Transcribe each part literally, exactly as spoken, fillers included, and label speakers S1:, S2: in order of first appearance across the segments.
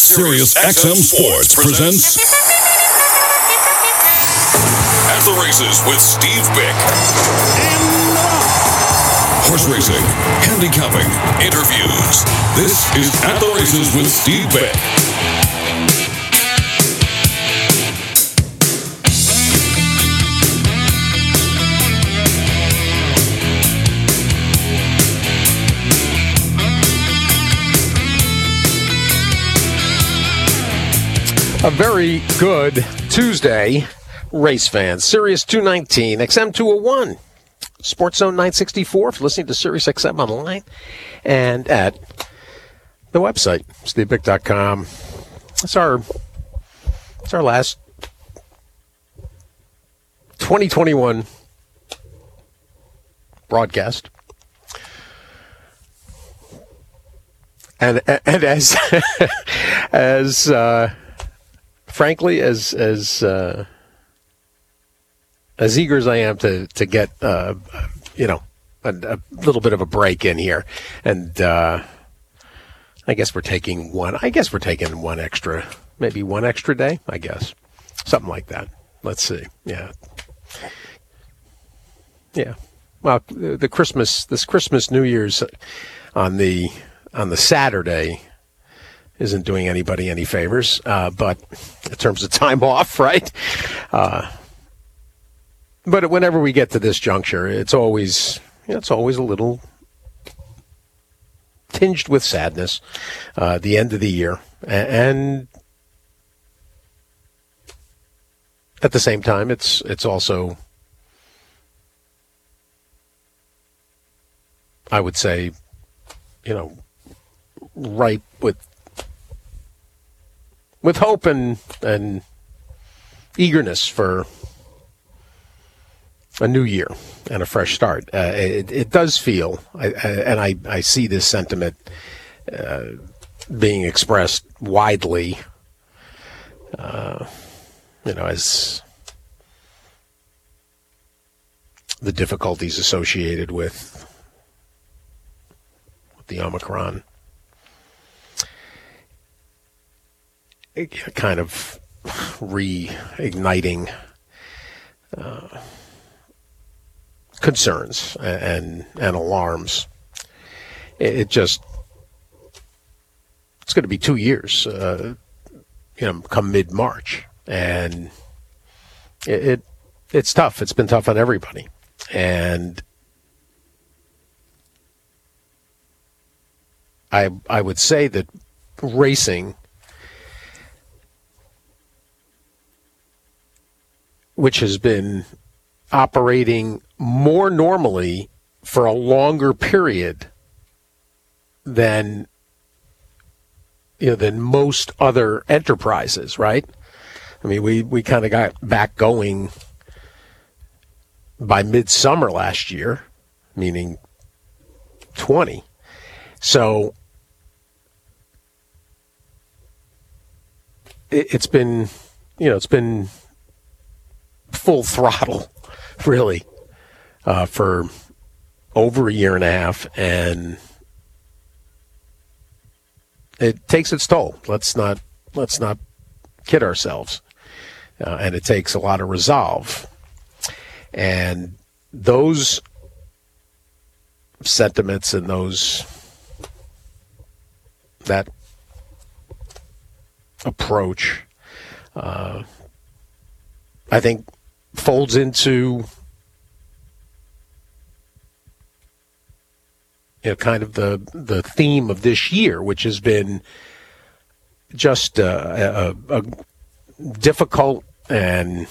S1: Sirius X M Sports presents At the Races with Steve Bick. Horse racing, handicapping, interviews. This is At the Races with Steve Bick.
S2: A very good Tuesday, race fans. Sirius two nineteen, X M two oh one, Sports Zone nine sixty-four, if you're listening to Sirius X M online, and at the website, steve bick dot com. It's our, it's our last twenty twenty-one broadcast. And, and as, as, uh, frankly, as as uh, as eager as I am to to get uh, you know a, a little bit of a break in here, and uh, I guess we're taking one. I guess we're taking one extra, maybe one extra day. I guess something like that. Let's see. Yeah, yeah. Well, the Christmas, this Christmas, New Year's on the on the Saturday isn't doing anybody any favors, uh, but in terms of time off, right? Uh, but whenever we get to this juncture, it's always, you know, it's always a little tinged with sadness. Uh, the end of the year, and at the same time, it's it's also, I would say, you know, ripe with. With hope and and eagerness for a new year and a fresh start. Uh, it, it does feel, I, I, and I, I see this sentiment uh, being expressed widely, uh, you know, as the difficulties associated with, with the Omicron kind of reigniting uh, concerns and and alarms. It, it just it's going to be two years, uh, you know, come mid March, and it, it it's tough. It's been tough on everybody, and I I would say that racing, which has been operating more normally for a longer period than, you know, than most other enterprises, right? I mean, we, we kind of got back going by midsummer last year, meaning twenty. So it, it's been, you know, it's been full throttle, really, uh, for over a year and a half, and it takes its toll. Let's not let's not kid ourselves, uh, and it takes a lot of resolve. And those sentiments and those that approach, uh, I think, folds into, you know, kind of the the theme of this year, which has been just a, a, a difficult and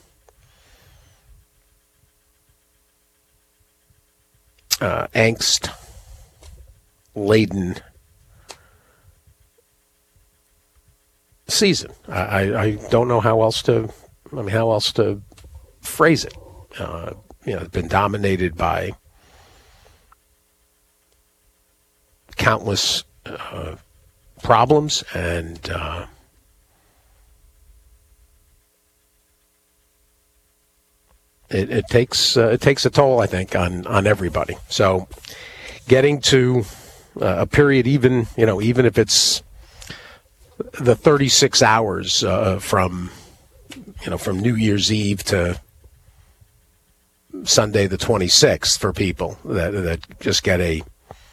S2: uh, angst-laden season. I, I don't know how else to. I mean, how else to phrase it? Uh, you know, it's been dominated by countless uh, problems, and uh, it, it takes uh, it takes a toll, I think, on on everybody. So, getting to uh, a period, even you know, even if it's the thirty-six hours uh, from you know from New Year's Eve to Sunday the twenty-sixth for people that that just get a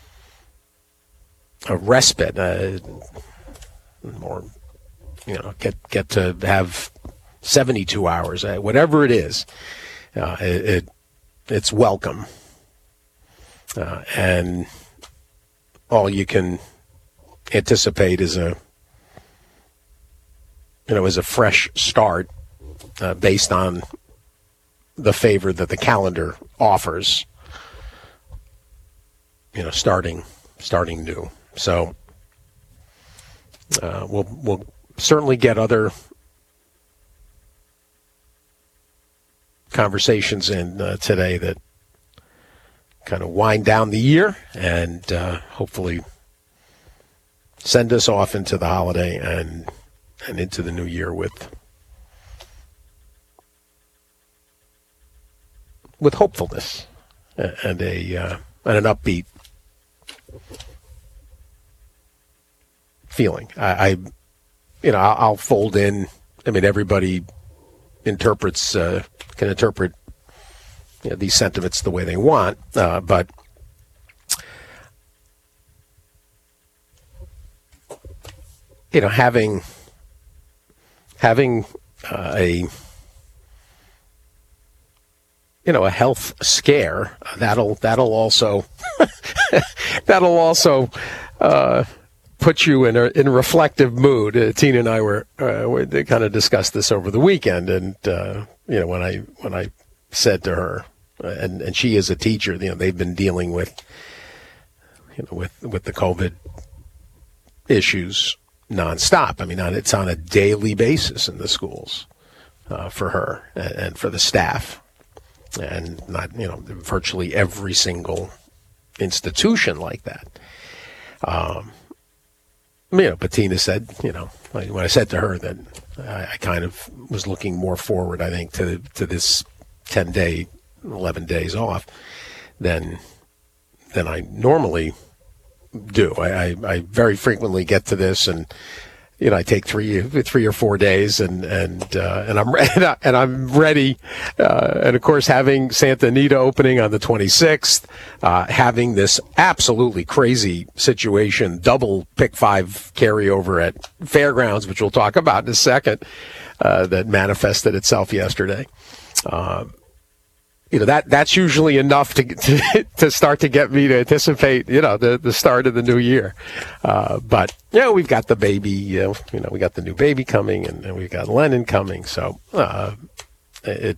S2: a respite, uh, or you know get get to have seventy-two hours, uh, whatever it is, uh, it, it it's welcome, uh, and all you can anticipate is a you know is a fresh start uh, based on the favor that the calendar offers, you know, starting starting new. So uh, we'll we'll certainly get other conversations in uh, today that kind of wind down the year and uh, hopefully send us off into the holiday and and into the new year with with hopefulness and a uh, and an upbeat feeling. I, I you know, I'll, I'll fold in. I mean, everybody interprets uh, can interpret you know, these sentiments the way they want, uh, but you know, having having uh, a you know, a health scare, that'll that'll also that'll also uh, put you in a in a reflective mood. Uh, Tina and I were uh, we kind of discussed this over the weekend, and uh, you know, when I when I said to her, uh, and and she is a teacher, you know, they've been dealing with you know with with the COVID issues nonstop. I mean, on, it's on a daily basis in the schools uh, for her and, and for the staff. And not, you know, virtually every single institution like that. Um, you know, Bettina said, you know, when I said to her that I, I kind of was looking more forward, I think, to to this ten day, eleven days off than than I normally do. I, I, I very frequently get to this and. You know, I take three, three or four days, and and uh, and I'm and I'm ready. Uh, and of course, having Santa Anita opening on the twenty-sixth, uh, having this absolutely crazy situation, double pick five carryover at Fairgrounds, which we'll talk about in a second, uh, that manifested itself yesterday. Uh, You know, that that's usually enough to, to to start to get me to anticipate, you know, the, the start of the new year. Uh, but, you know, we've got the baby, you know, you know we got the new baby coming, and, and we've got Lennon coming. So uh, it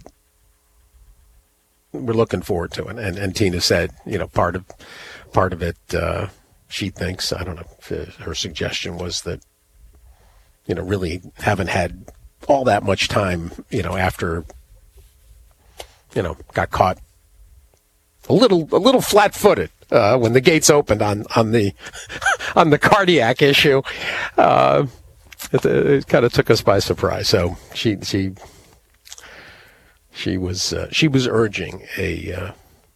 S2: we're looking forward to it. And, and Tina said, you know, part of part of it, uh, she thinks, I don't know, if her suggestion was that, you know, really haven't had all that much time, you know, after you know, got caught a little, a little flat-footed uh, when the gates opened on, on the, on the cardiac issue. Uh, it, it kind of took us by surprise. So she, she, she was, uh, she was urging a, uh,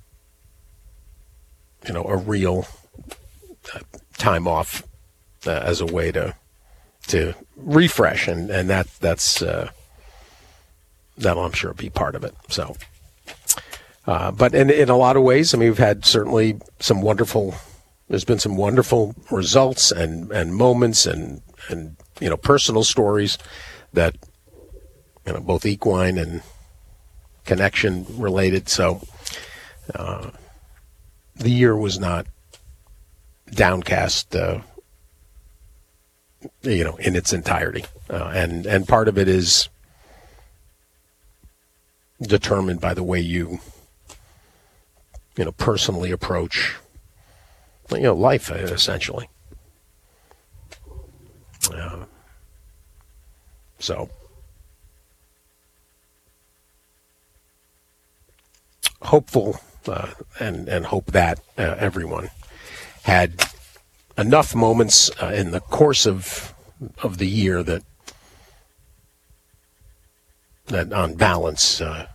S2: you know, a real uh, time off uh, as a way to, to refresh, and and that that's uh, that'll, I'm sure, be part of it. So. Uh, but in, in a lot of ways, I mean, we've had certainly some wonderful, there's been some wonderful results and, and moments and, and, you know, personal stories that, you know, both equine and connection related. So uh, the year was not downcast, uh, you know, in its entirety. Uh, and, and part of it is determined by the way you, you know, personally approach, you know, life, essentially. Uh, so, hopeful uh, and, and hope that uh, everyone had enough moments uh, in the course of of the year that that on balance uh,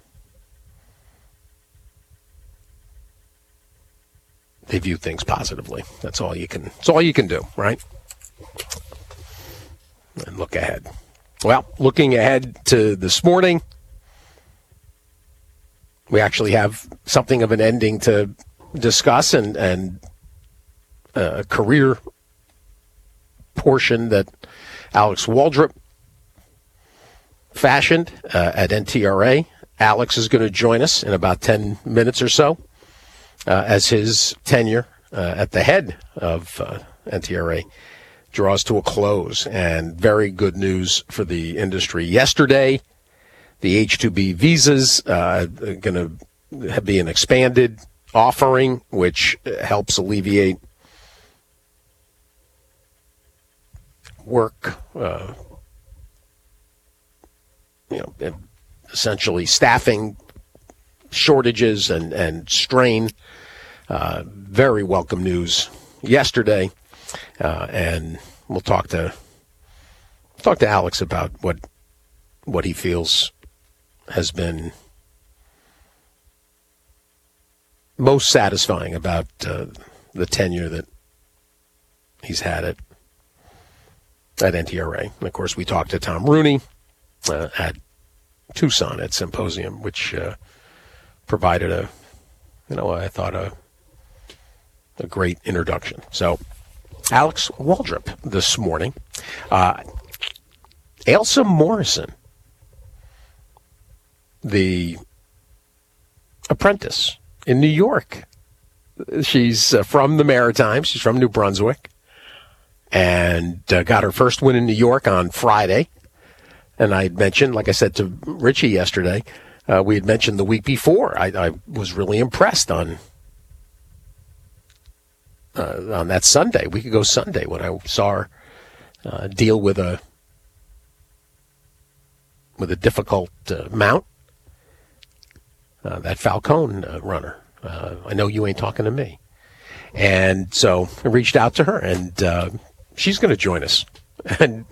S2: they view things positively. That's all you can. That's all you can do, right? and look ahead. Well, looking ahead to this morning, we actually have something of an ending to discuss and, and a career portion that Alex Waldrop fashioned uh, at N T R A. Alex is going to join us in about ten minutes or so uh, as his tenure uh, at the head of uh, N T R A draws to a close. And very good news for the industry. Yesterday, the H two B visas uh, are going to be an expanded offering, which helps alleviate work, uh, you know, essentially staffing shortages and, and strain. Uh, very welcome news yesterday, uh, and we'll talk to talk to Alex about what what he feels has been most satisfying about uh, the tenure that he's had at at N T R A. And of course, we talked to Tom Rooney uh, at Tucson at Symposium, which uh, provided a, you know, I thought a a great introduction. So, Alex Waldrop this morning. Uh, Ailsa Morrison, the apprentice in New York. She's uh, from the Maritimes. She's from New Brunswick. And uh, got her first win in New York on Friday. And I had mentioned, like I said to Richie yesterday, uh, we had mentioned the week before. I, I was really impressed on uh, on that Sunday, week ago Sunday, when I saw her uh, deal with a with a difficult uh, mount, uh, that Falcone uh, runner. Uh, I know you ain't talking to me. And so I reached out to her, and uh, she's going to join us and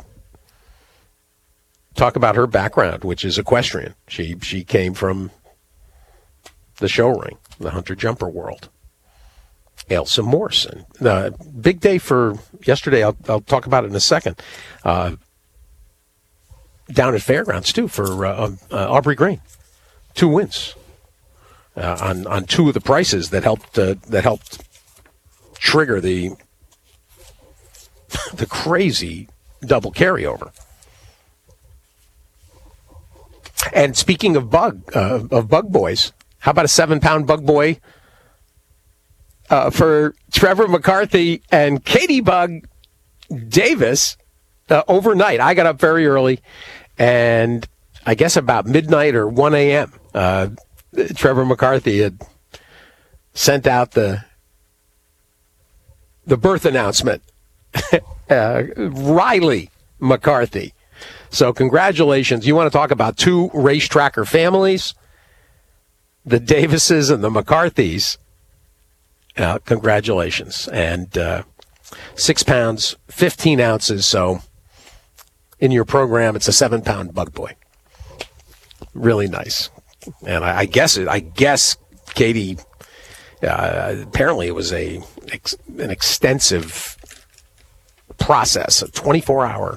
S2: talk about her background, which is equestrian. She she came from the show ring, the hunter jumper world. Ailsa Morrison. Uh, big day for yesterday. I'll, I'll talk about it in a second. Uh, down at Fairgrounds, too, for uh, uh, Aubrey Green. Two wins uh, on on two of the prices that helped uh, that helped trigger the the crazy double carryover. And speaking of bug uh, of bug boys, how about a seven pound bug boy uh, for Trevor McCarthy and Katie Bug Davis uh, overnight? I got up very early, and I guess about midnight or one a.m. Uh, Trevor McCarthy had sent out the the birth announcement. uh, Riley McCarthy. So congratulations. You want to talk about two race tracker families, the Davises and the McCarthys. Uh, congratulations. And uh, six pounds, fifteen ounces. So in your program, it's a seven pound bug boy. Really nice. And I, I guess it, I guess Katie, uh, apparently it was a ex, an extensive process, a twenty-four hour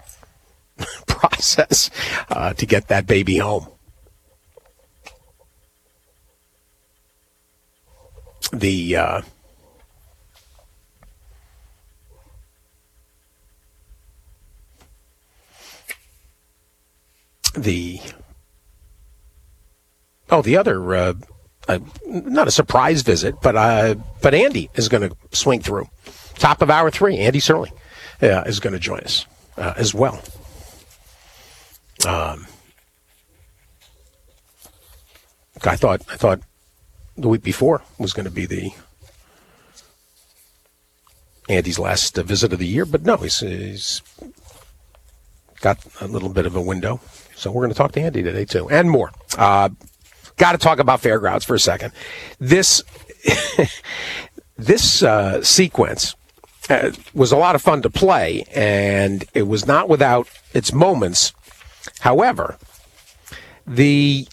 S2: process uh, to get that baby home. The uh, the oh the other uh, uh, not a surprise visit, but uh, but Andy is going to swing through. Top of hour three, Andy Serling uh, is going to join us uh, as well. Um, I thought I thought the week before was going to be the Andy's last uh, visit of the year, but no, he's, he's got a little bit of a window, so we're going to talk to Andy today too, and more. Uh, got to talk about Fairgrounds for a second. This this uh, sequence uh, was a lot of fun to play, and it was not without its moments. However, the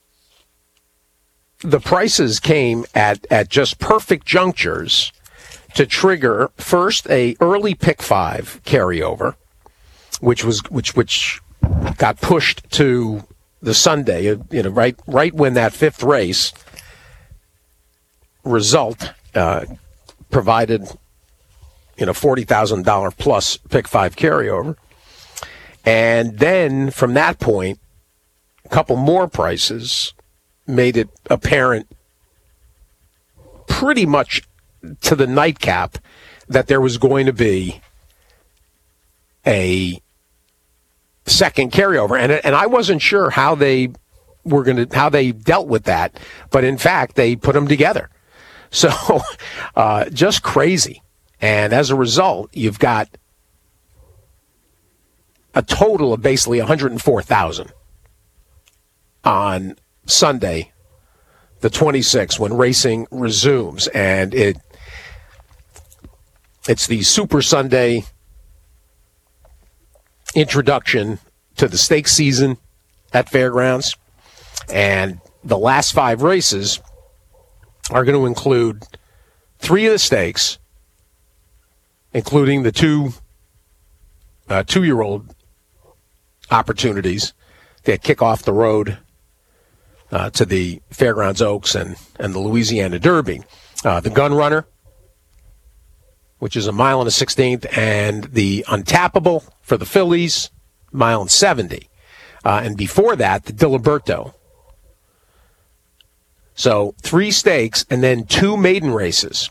S2: the prices came at, at just perfect junctures to trigger first a early pick five carryover, which was which which got pushed to the Sunday, you know, right right when that fifth race result uh, provided, you know, forty thousand dollars plus pick five carryover. And then from that point, a couple more prices made it apparent pretty much to the nightcap that there was going to be a second carryover. And and I wasn't sure how they were going to, how they dealt with that. But in fact, they put them together. So uh, just crazy. And as a result, you've got a total of basically one hundred four thousand on Sunday, the twenty-sixth, when racing resumes. And it it's the Super Sunday introduction to the stakes season at Fairgrounds. And the last five races are going to include three of the stakes, including the two uh, two-year-old opportunities that kick off the road uh, to the Fairgrounds Oaks and, and the Louisiana Derby. Uh, the Gun Runner, which is a mile and a sixteenth, and the Untappable for the fillies, mile and seventy. Uh, and before that, the Diliberto. So three stakes and then two maiden races.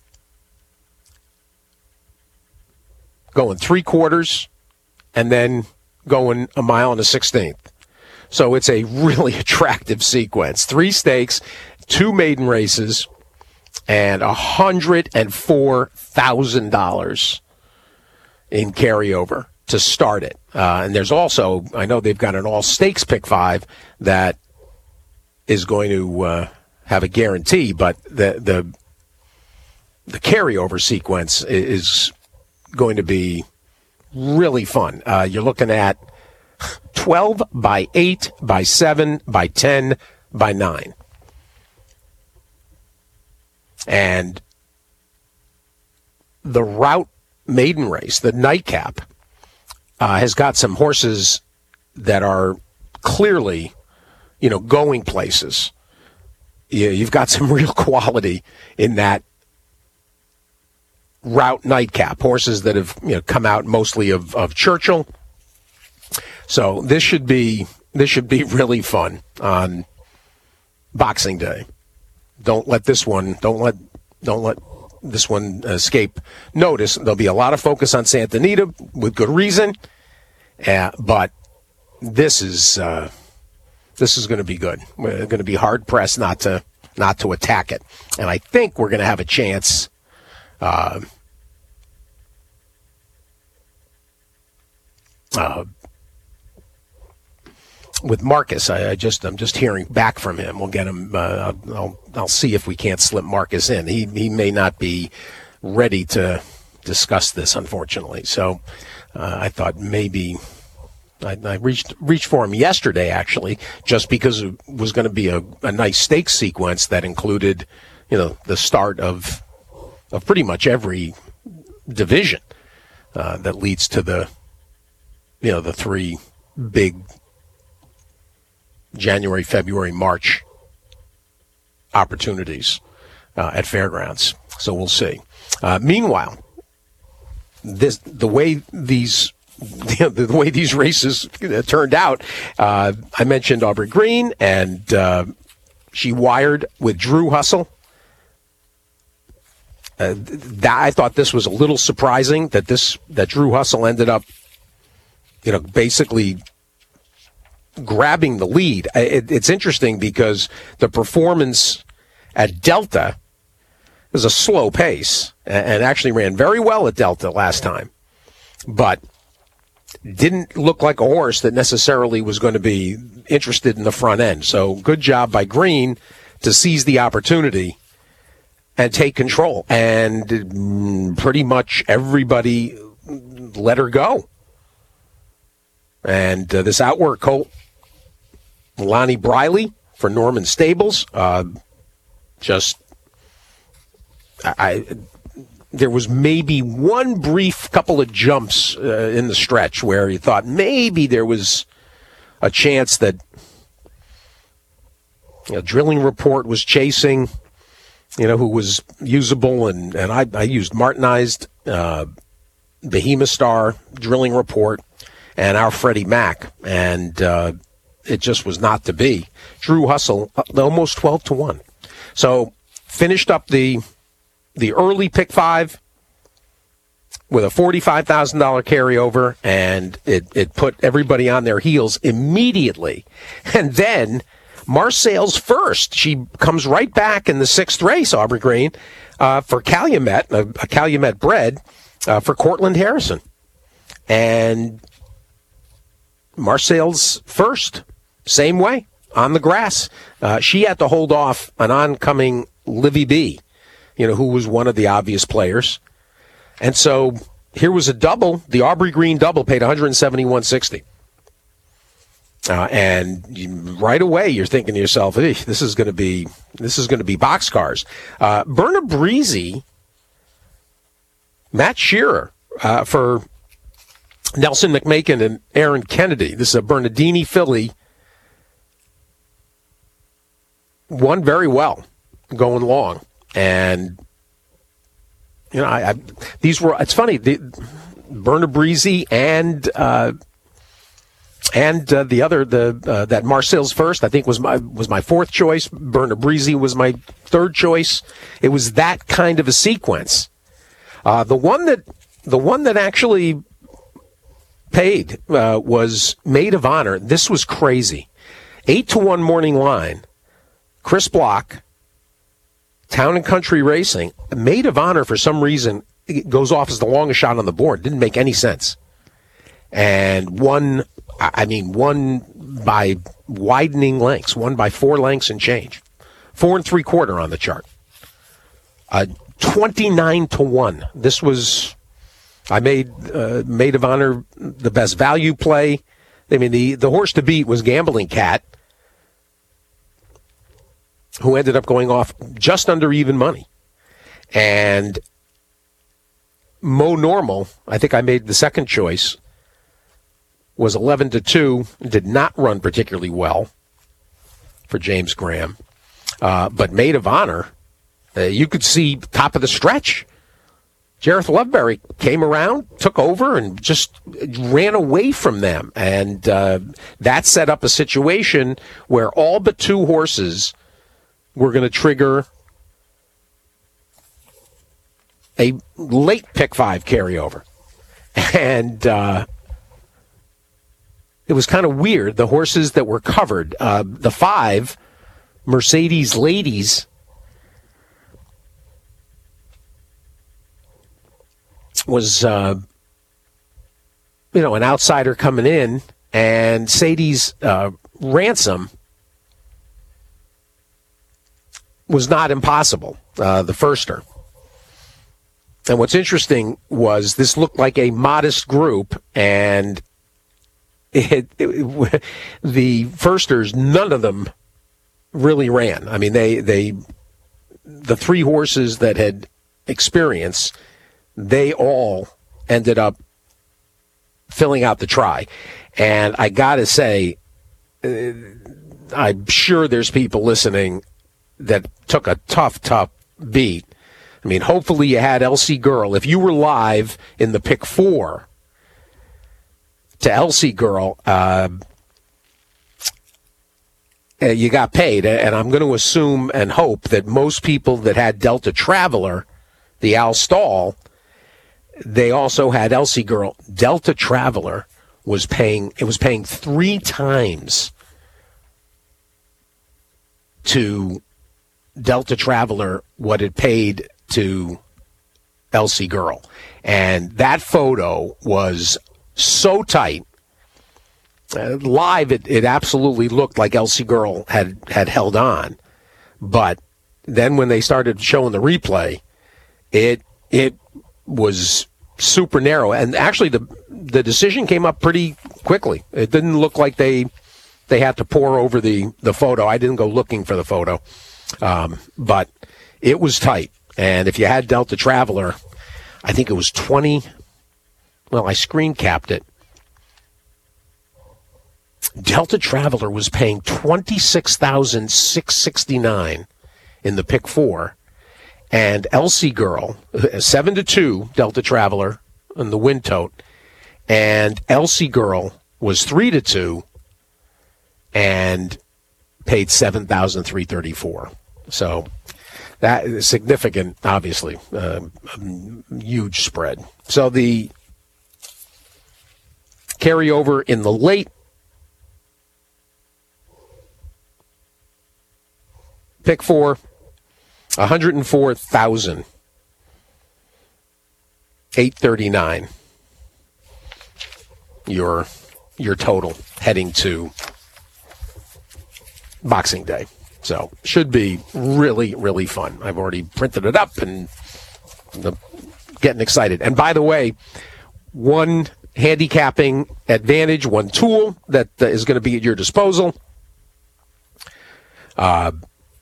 S2: Going three quarters and then going a mile and a sixteenth. So it's a really attractive sequence. Three stakes, two maiden races, and one hundred four thousand dollars in carryover to start it. Uh, and there's also, I know they've got an all-stakes pick five that is going to uh, have a guarantee, but the the the carryover sequence is going to be really fun. Uh, you're looking at twelve by eight by seven by ten by nine. And the Route maiden race, the nightcap, uh, has got some horses that are clearly, you know, going places. You, you've got some real quality in that Route nightcap, horses that have, you know, come out mostly of, of Churchill. So this should be this should be really fun on Boxing Day. Don't let this one don't let don't let this one escape notice. There'll be a lot of focus on Santa Anita with good reason, uh, but this is uh, this is going to be good. We're going to be hard pressed not to not to attack it, and I think we're going to have a chance. Uh, uh, with Marcus, I, I just I'm just hearing back from him. We'll get him. Uh, I'll I'll see if we can't slip Marcus in. He he may not be ready to discuss this, unfortunately. So uh, I thought maybe I, I reached reached for him yesterday, actually, just because it was going to be a, a nice stakes sequence that included, you know, the start of. of pretty much every division uh, that leads to the, you know, the three big January, February, March opportunities uh, at Fairgrounds. So we'll see. Uh, meanwhile, this the way these the way these races turned out. Uh, I mentioned Aubrey Green, and uh, she wired with Drew Hustle. Uh, that, I thought this was a little surprising that this that Drew Hustle ended up, you know, basically grabbing the lead. It, it's interesting because the performance at Delta was a slow pace and actually ran very well at Delta last time, but didn't look like a horse that necessarily was going to be interested in the front end. So good job by Green to seize the opportunity and take control. And pretty much everybody let her go. And uh, this outwork colt, Lonnie Briley for Norman Stables, uh, just I there was maybe one brief couple of jumps uh, in the stretch where you thought maybe there was a chance that a you know, drilling report was chasing, you know, who was usable, and, and I, I used Martinized, uh, Behemoth Star, Drilling Report, and our Freddie Mac, and uh, it just was not to be. Drew Hustle, uh, almost twelve to one. So finished up the the early pick five with a forty-five thousand dollars carryover, and it, it put everybody on their heels immediately. And then Marseille's first. She comes right back in the sixth race, Aubrey Green, uh, for Calumet, a, a Calumet bred, uh, for Cortland Harrison. And Marseille's first, same way, on the grass. Uh, she had to hold off an oncoming Livy B, you know, who was one of the obvious players. And so here was a double. The Aubrey Green double paid one seventy-one sixty. Uh, and you, right away, you're thinking to yourself, hey, "This is going to be this is going to be boxcars." Uh, Berna Breezy, Matt Shearer uh, for Nelson McMakin and Aaron Kennedy. This is a Bernardini filly. Won very well, going long, and you know, I, I these were. It's funny, the, Berna Breezy and. Uh, And uh, the other, the uh, that Marseille's first, I think was my was my fourth choice. Berna Breezy was my third choice. It was that kind of a sequence. Uh, the one that the one that actually paid uh, was Maid of Honor. This was crazy, eight to one morning line. Chris Block, Town and Country Racing. Maid of Honor for some reason it goes off as the longest shot on the board. Didn't make any sense, and won. I mean, one by widening lengths, one by four lengths and change. Four and three quarter on the chart. Uh, twenty-nine to one. This was, I made uh, Maid of Honor the best value play. I mean, the, the horse to beat was Gambling Cat, who ended up going off just under even money. And Mo Normal, I think I made the second choice, was eleven to two, did not run particularly well for James Graham. Uh, but Maid of Honor, uh, you could see top of the stretch. Jareth Loveberry came around, took over, and just ran away from them. And uh, that set up a situation where all but two horses were going to trigger a late pick five carryover. And uh, it was kind of weird. The horses that were covered, uh, the five, Mercedes Ladies, was, uh, you know, an outsider coming in, and Sadie's uh, Ransom was not impossible, uh, the firster. And what's interesting was this looked like a modest group, and It, it, the firsters, none of them really ran. I mean, they, they, the three horses that had experience, they all ended up filling out the try. And I got to say, uh, I'm sure there's people listening that took a tough, tough beat. I mean, hopefully you had Elsie Girl. If you were live in the pick four, to Elsie Girl, uh, you got paid. And I'm going to assume and hope that most people that had Delta Traveler, the Al Stall, they also had Elsie Girl. Delta Traveler was paying, it was paying three times to Delta Traveler what it paid to Elsie Girl. And that photo was so tight. Uh, live, it, it absolutely looked like Elsie Girl had, had held on. But then when they started showing the replay, it it was super narrow. And actually, the the decision came up pretty quickly. It didn't look like they they had to pore over the, the photo. I didn't go looking for the photo. Um, but it was tight. And if you had Delta Traveler, I think it was twenty. Well, I screen capped it. Delta Traveler was paying twenty-six thousand six hundred sixty-nine dollars in the pick four, and Elsie Girl, seven to two, Delta Traveler in the win tote, and Elsie Girl was three to two and paid seven thousand three hundred thirty-four dollars. So that is significant, obviously, uh, huge spread. So the carryover in the late pick four, one hundred four thousand eight hundred thirty-nine. Your your total heading to Boxing Day. So should be really, really fun. I've already printed it up and I'm getting excited. And by the way, one handicapping advantage, one tool that uh, is going to be at your disposal. Uh,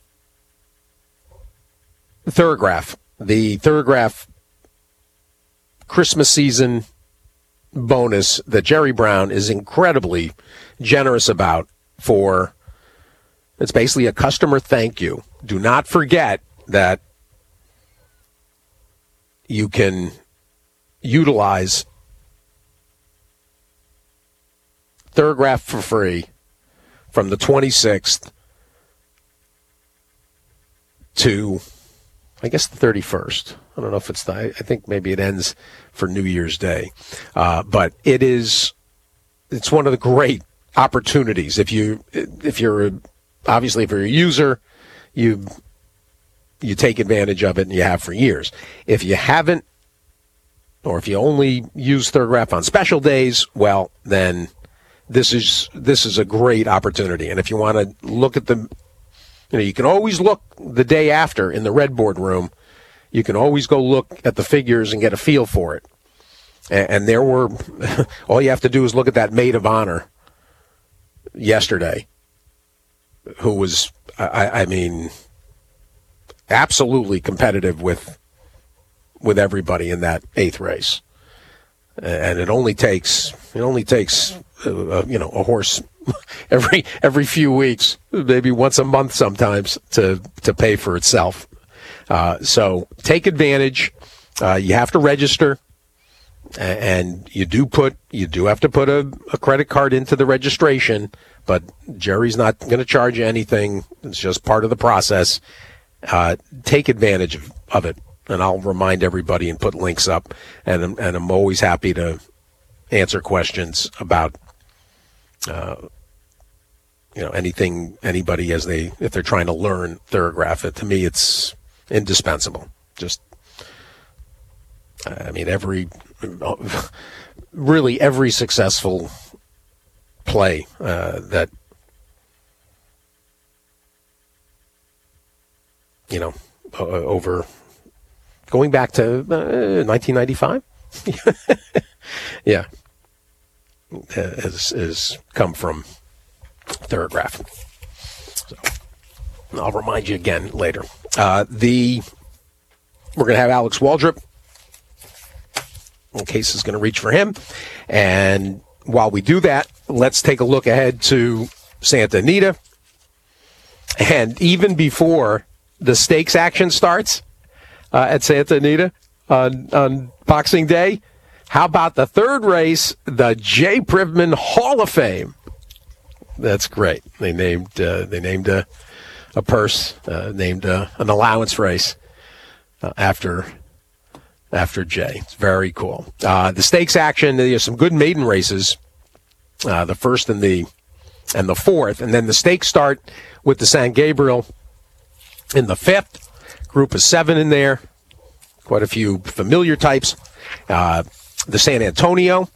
S2: Thorograph. The Thorograph Christmas season bonus that Jerry Brown is incredibly generous about for. It's basically a customer thank you. Do not forget that you can utilize Thorograph for free from the twenty-sixth to, I guess, the thirty-first. I don't know if it's the, I think maybe it ends for New Year's Day. Uh, but it is, it's one of the great opportunities. If you, if you're a, Obviously, if you're a user, you you take advantage of it, and you have for years. If you haven't, or if you only use Thorograph on special days, well, then this is this is a great opportunity. And if you want to look at the, you know, you can always look the day after in the Red Board room. You can always go look at the figures and get a feel for it. And, and there were, all you have to do is look at that maid of honor yesterday, who was, I, I mean, absolutely competitive with with everybody in that eighth race. And it only takes it only takes uh, you know a horse every every few weeks, maybe once a month sometimes, to to pay for itself. Uh, so take advantage. Uh, you have to register, and you do put you do have to put a, a credit card into the registration. But Jerry's not going to charge you anything. It's just part of the process. Uh, take advantage of, of it, and I'll remind everybody and put links up. And, and I'm always happy to answer questions about, uh, you know, anything, anybody as they, if they're trying to learn Thorograph. It, to me, it's indispensable. Just, I mean, every, really every successful play uh, that, you know, uh, over going back to uh, nineteen ninety-five, yeah, has, has come from Thorograph. So I'll remind you again later. Uh, the we're going to have Alex Waldrop, in case is going to reach for him, and while we do that, let's take a look ahead to Santa Anita. And even before the stakes action starts uh, at Santa Anita on, on Boxing Day, how about the third race, the Jay Privman Hall of Fame? That's great. They named uh, they named a, a purse, uh, named a, an allowance race uh, after after Jay. It's very cool. Uh, the stakes action, there's some good maiden races, uh, the first and the and the fourth, and then the stakes start with the San Gabriel in the fifth. Group of seven in there, quite a few familiar types. Uh, the San Antonio,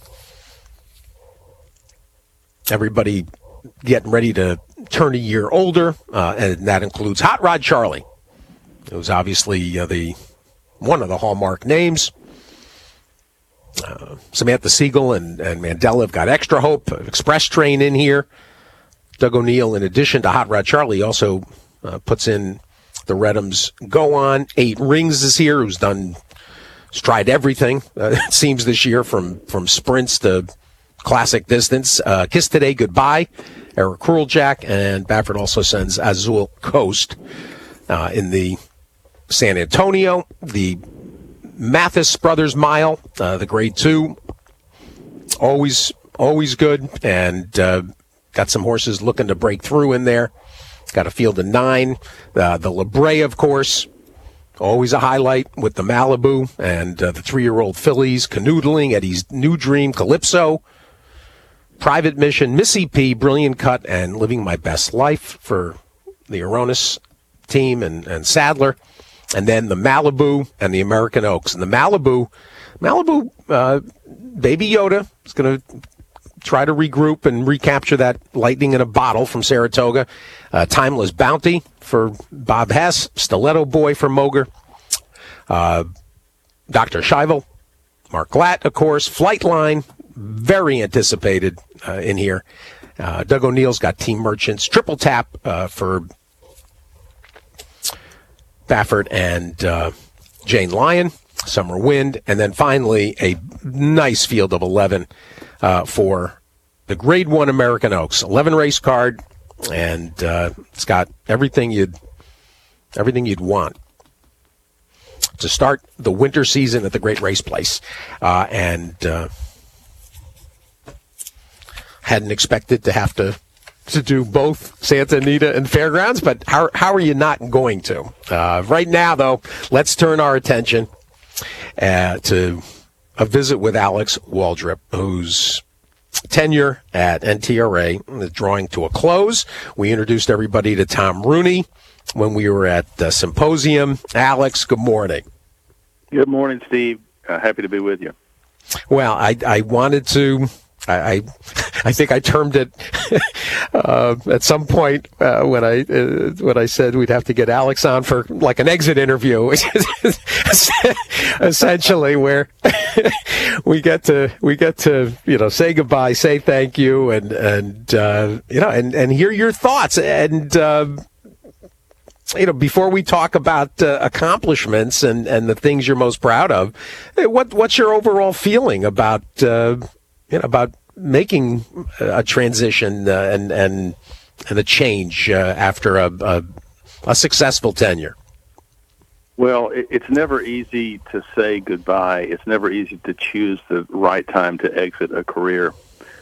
S2: everybody getting ready to turn a year older, uh, and that includes Hot Rod Charlie, who's obviously uh, the one of the hallmark names. Uh, Samantha Siegel and, and Mandela have got Extra Hope, Express Train in here. Doug O'Neill, in addition to Hot Rod Charlie, also uh, puts in the Redhams Go On. Eight Rings is here, who's done He's tried everything, uh, it seems, this year, from, from sprints to classic distance. Uh, Kiss Today, Goodbye, Eric Kruljack, and Baffert also sends Azul Coast uh, in the San Antonio, the Mathis Brothers Mile, uh, the grade two, always always good, and uh, got some horses looking to break through in there. Got a field of nine. Uh, the La Brea, of course, always a highlight with the Malibu and uh, the three-year-old fillies, Canoodling, Eddie's New Dream, Calypso, Private Mission, Missy P, Brilliant Cut, and Living My Best Life for the Aronis team and, and Sadler. And then the Malibu and the American Oaks. And the Malibu, Malibu, uh, Baby Yoda is going to try to regroup and recapture that lightning in a bottle from Saratoga. Uh, Timeless Bounty for Bob Hess. Stiletto Boy for Moger. Uh, Doctor Scheibel. Mark Glatt, of course. Flightline, very anticipated uh, in here. Uh, Doug O'Neill's got Team Merchants. Triple Tap uh, for Baffert and uh, Jane Lyon, Summer Wind, and then finally a nice field of eleven uh, for the Grade One American Oaks. eleven race card, and uh, it's got everything you'd everything you'd want to start the winter season at the Great Race Place, uh, and uh, hadn't expected to have to. to do both Santa Anita and Fairgrounds, but how how are you not going to? Uh, right now, though, let's turn our attention uh, to a visit with Alex Waldrop, whose tenure at N T R A is drawing to a close. We introduced everybody to Tom Rooney when we were at the symposium. Alex, good morning.
S3: Good morning, Steve. Uh, happy to be with you.
S2: Well, I, I wanted to... I, I I think I termed it uh, at some point uh, when I uh, when I said we'd have to get Alex on for like an exit interview, essentially, where we get to we get to you know say goodbye, say thank you, and and uh, you know and, and hear your thoughts. And uh, you know, before we talk about uh, accomplishments and, and the things you're most proud of, what what's your overall feeling about? Uh, You know, about making a transition uh, and and and a change uh, after a, a a successful tenure?
S3: Well, it's never easy to say goodbye. It's never easy to choose the right time to exit a career.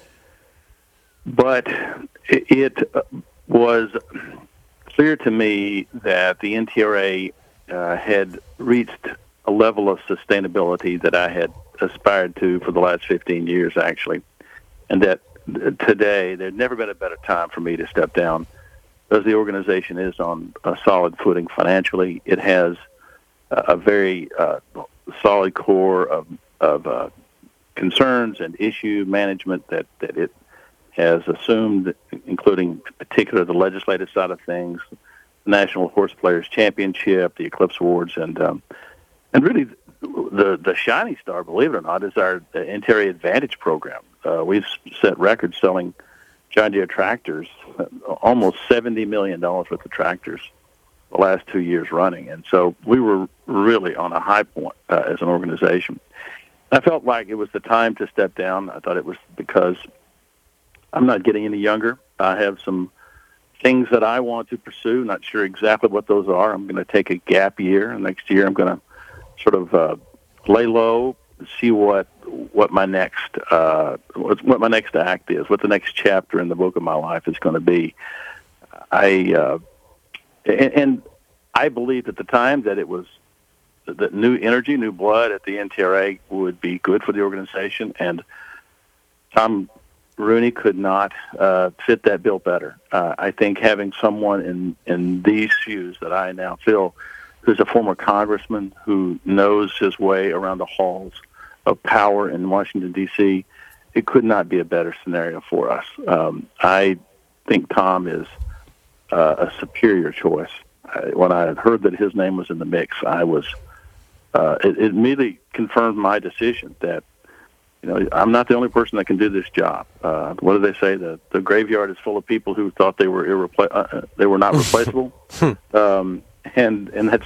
S3: But it was clear to me that the N T R A uh, had reached a level of sustainability that I had aspired to for the last fifteen years, actually, and that today there'd never been a better time for me to step down, because the organization is on a solid footing financially. It has a very uh, solid core of, of uh, concerns and issue management that, that it has assumed, including particularly the legislative side of things, the National Horse Players Championship, the Eclipse Awards, and um, and really The the shining star, believe it or not, is our N T R A Advantage program. Uh, we've set records selling John Deere tractors, uh, almost seventy million dollars worth of tractors the last two years running. And so we were really on a high point uh, as an organization. I felt like it was the time to step down. I thought it was because I'm not getting any younger. I have some things that I want to pursue, not sure exactly what those are. I'm going to take a gap year. Next year I'm going to sort of uh, lay low, see what what my next uh, what my next act is, what the next chapter in the book of my life is going to be. I uh, and, and I believed at the time that it was that new energy, new blood at the N T R A would be good for the organization, and Tom Rooney could not uh, fit that bill better. Uh, I think having someone in in these shoes that I now fill, who's a former congressman who knows his way around the halls of power in Washington, D C, it could not be a better scenario for us. Um, I think Tom is uh, a superior choice. I, when I heard that his name was in the mix, I was uh, it, it immediately confirmed my decision that, you know, I'm not the only person that can do this job. Uh, what do they say? The the graveyard is full of people who thought they were irrepla- uh, they were not replaceable. um, And and that's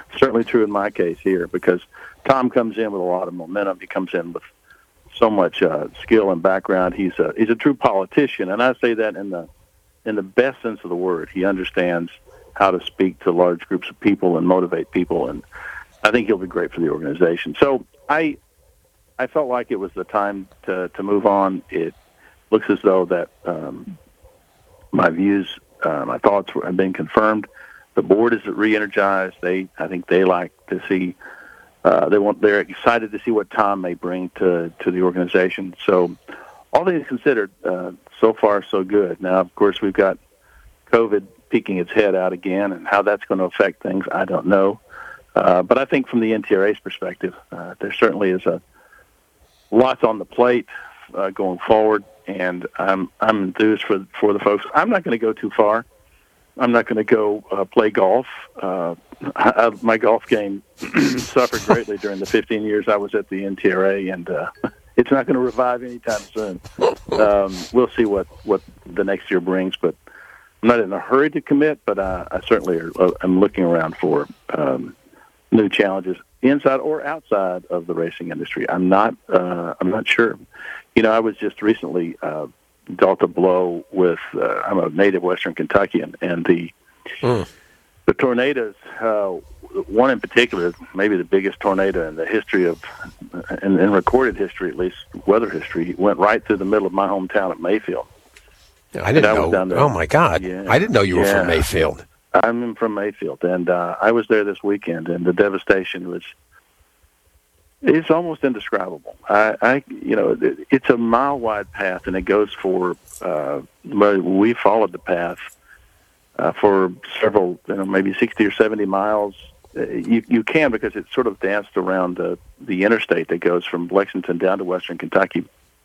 S3: certainly true in my case here because Tom comes in with a lot of momentum. He comes in with so much uh, skill and background. He's a he's a true politician, and I say that in the in the best sense of the word. He understands how to speak to large groups of people and motivate people, and I think he'll be great for the organization. So I I felt like it was the time to to move on. It looks as though that um, my views, uh, my thoughts were, have been confirmed. The board is re-energized. They I think they like to see. Uh, they want. They're excited to see what Tom may bring to, to the organization. So, all things considered, uh, so far so good. Now, of course, we've got COVID peeking its head out again, and how that's going to affect things, I don't know. Uh, but I think from the N T R A's perspective, uh, there certainly is a lots on the plate uh, going forward, and I'm I'm enthused for for the folks. I'm not going to go too far. I'm not going to go uh, play golf. Uh, I, my golf game suffered greatly during the fifteen years I was at the N T R A, and uh, it's not going to revive anytime soon. Um, we'll see what, what the next year brings, but I'm not in a hurry to commit, but uh, I certainly are, uh, I'm looking around for um, new challenges inside or outside of the racing industry. I'm not uh, I'm not sure. You know, I was just recently uh, dealt a blow with, uh, I'm a native Western Kentuckian, and the mm. the tornadoes, uh, one in particular, maybe the biggest tornado in the history of, in, in recorded history, at least weather history, went right through the middle of my hometown at Mayfield.
S2: I didn't know. Oh, my God. Yeah, I didn't know you were
S3: yeah.
S2: from Mayfield.
S3: I'm from Mayfield, and uh, I was there this weekend, and the devastation was, it's almost indescribable. I, I, you know, it, it's a mile-wide path, and it goes for, uh, we followed the path uh, for several, you know, maybe sixty or seventy miles. You, you can because it's sort of danced around the, the interstate that goes from Lexington down to Western Kentucky.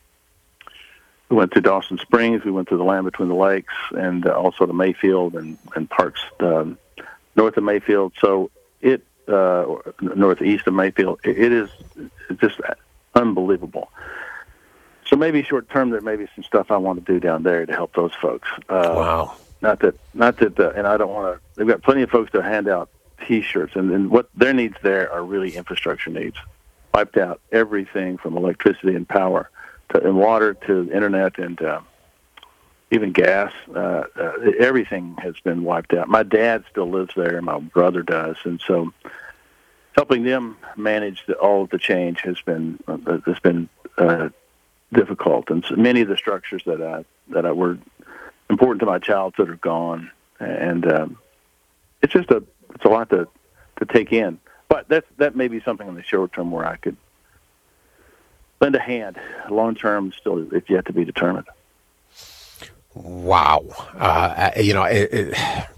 S3: We went to Dawson Springs. We went to the land between the lakes, and uh, also to Mayfield and, and parts um, north of Mayfield. So it, uh, northeast of Mayfield, it, it is just unbelievable. So maybe short term, there may be some stuff I want to do down there to help those folks. Uh,
S2: wow.
S3: Not that, not that, uh, and I don't want to. They've got plenty of folks to hand out T-shirts, and, and what their needs there are really infrastructure needs. Wiped out everything from electricity and power to and water to internet and uh, even gas. Uh, uh, everything has been wiped out. My dad still lives there, my brother does, and so helping them manage the, all of the change has been uh, has been uh, difficult. And so many of the structures that I that I were important to my childhood are gone, and um, it's just a it's a lot to to take in. But that's that may be something in the short term where I could lend a hand. Long term, still, it's yet to be determined.
S2: Wow, uh, you know, it, it,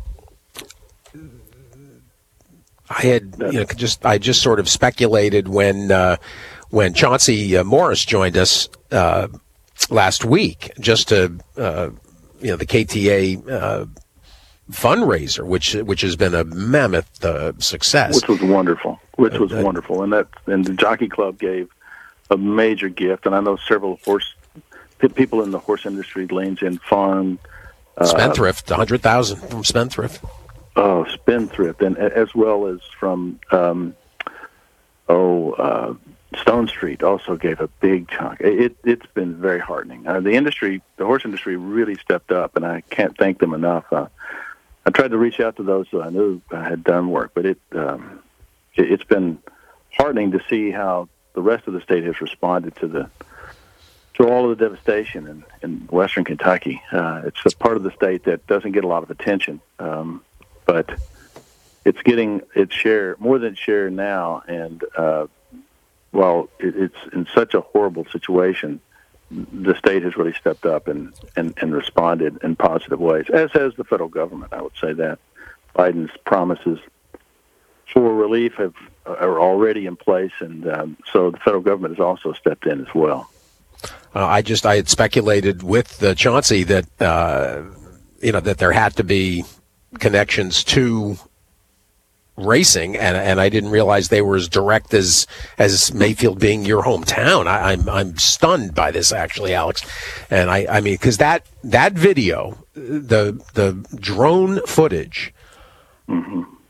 S2: I had you know just I just sort of speculated when uh, when Chauncey uh, Morris joined us uh, last week, just to uh, you know the K T A uh, fundraiser, which which has been a mammoth uh, success,
S3: which was wonderful, which was
S2: uh,
S3: wonderful, and that and the Jockey Club gave a major gift, and I know several horse people in the horse industry, Lanes End Farm,
S2: uh, Spendthrift, a hundred thousand from Spendthrift.
S3: Oh, Spendthrift, and as well as from um, oh uh, Stone Street also gave a big chunk. It it's been very heartening. Uh, the industry, the horse industry, really stepped up, and I can't thank them enough. Uh, I tried to reach out to those that I knew had done work, but it, um, it it's been heartening to see how the rest of the state has responded to the to all of the devastation in, in Western Kentucky. Uh, it's a part of the state that doesn't get a lot of attention, um, but it's getting its share, more than its share now. And uh, while it, it's in such a horrible situation, the state has really stepped up and, and, and responded in positive ways, as has the federal government. I would say that Biden's promises for relief have are already in place, and um, so the federal government has also stepped in as well.
S2: Uh, I just I had speculated with uh, Chauncey that uh, you know that there had to be connections to racing, and and I didn't realize they were as direct as as Mayfield being your hometown. I, I'm I'm stunned by this, actually, Alex, and I I mean because that that video, the the drone footage.
S3: Mm-hmm.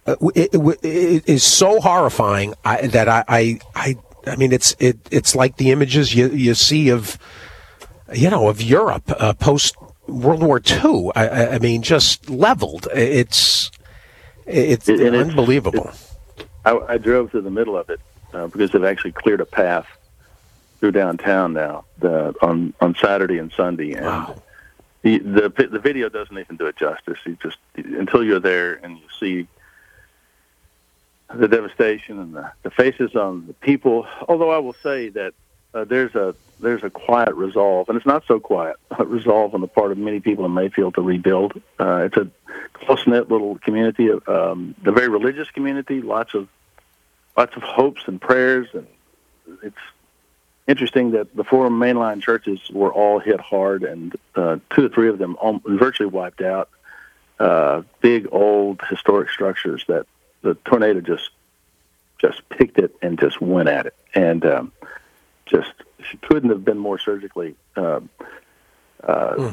S2: it, it, it is so horrifying I, that I, I, I, I mean, it's it, it's like the images you you see of, you know, of Europe uh, post World War Two. I, I mean, just leveled. It's it's
S3: it,
S2: unbelievable.
S3: It's, it's, I, I drove through the middle of it uh, because they've actually cleared a path through downtown now the, on on Saturday and Sunday, and
S2: wow.
S3: the, the the video doesn't even do it justice. You just until you're there and you see the devastation and the, the faces on the people. Although I will say that uh, there's a there's a quiet resolve, and it's not so quiet a resolve on the part of many people in Mayfield to rebuild. Uh, it's a close-knit little community, um, a very religious community, lots of lots of hopes and prayers, and it's interesting that the four mainline churches were all hit hard, and uh, two or three of them virtually wiped out. Uh, big, old, historic structures that the tornado just just picked it and just went at it, and um, just she couldn't have been more surgically. Uh, uh,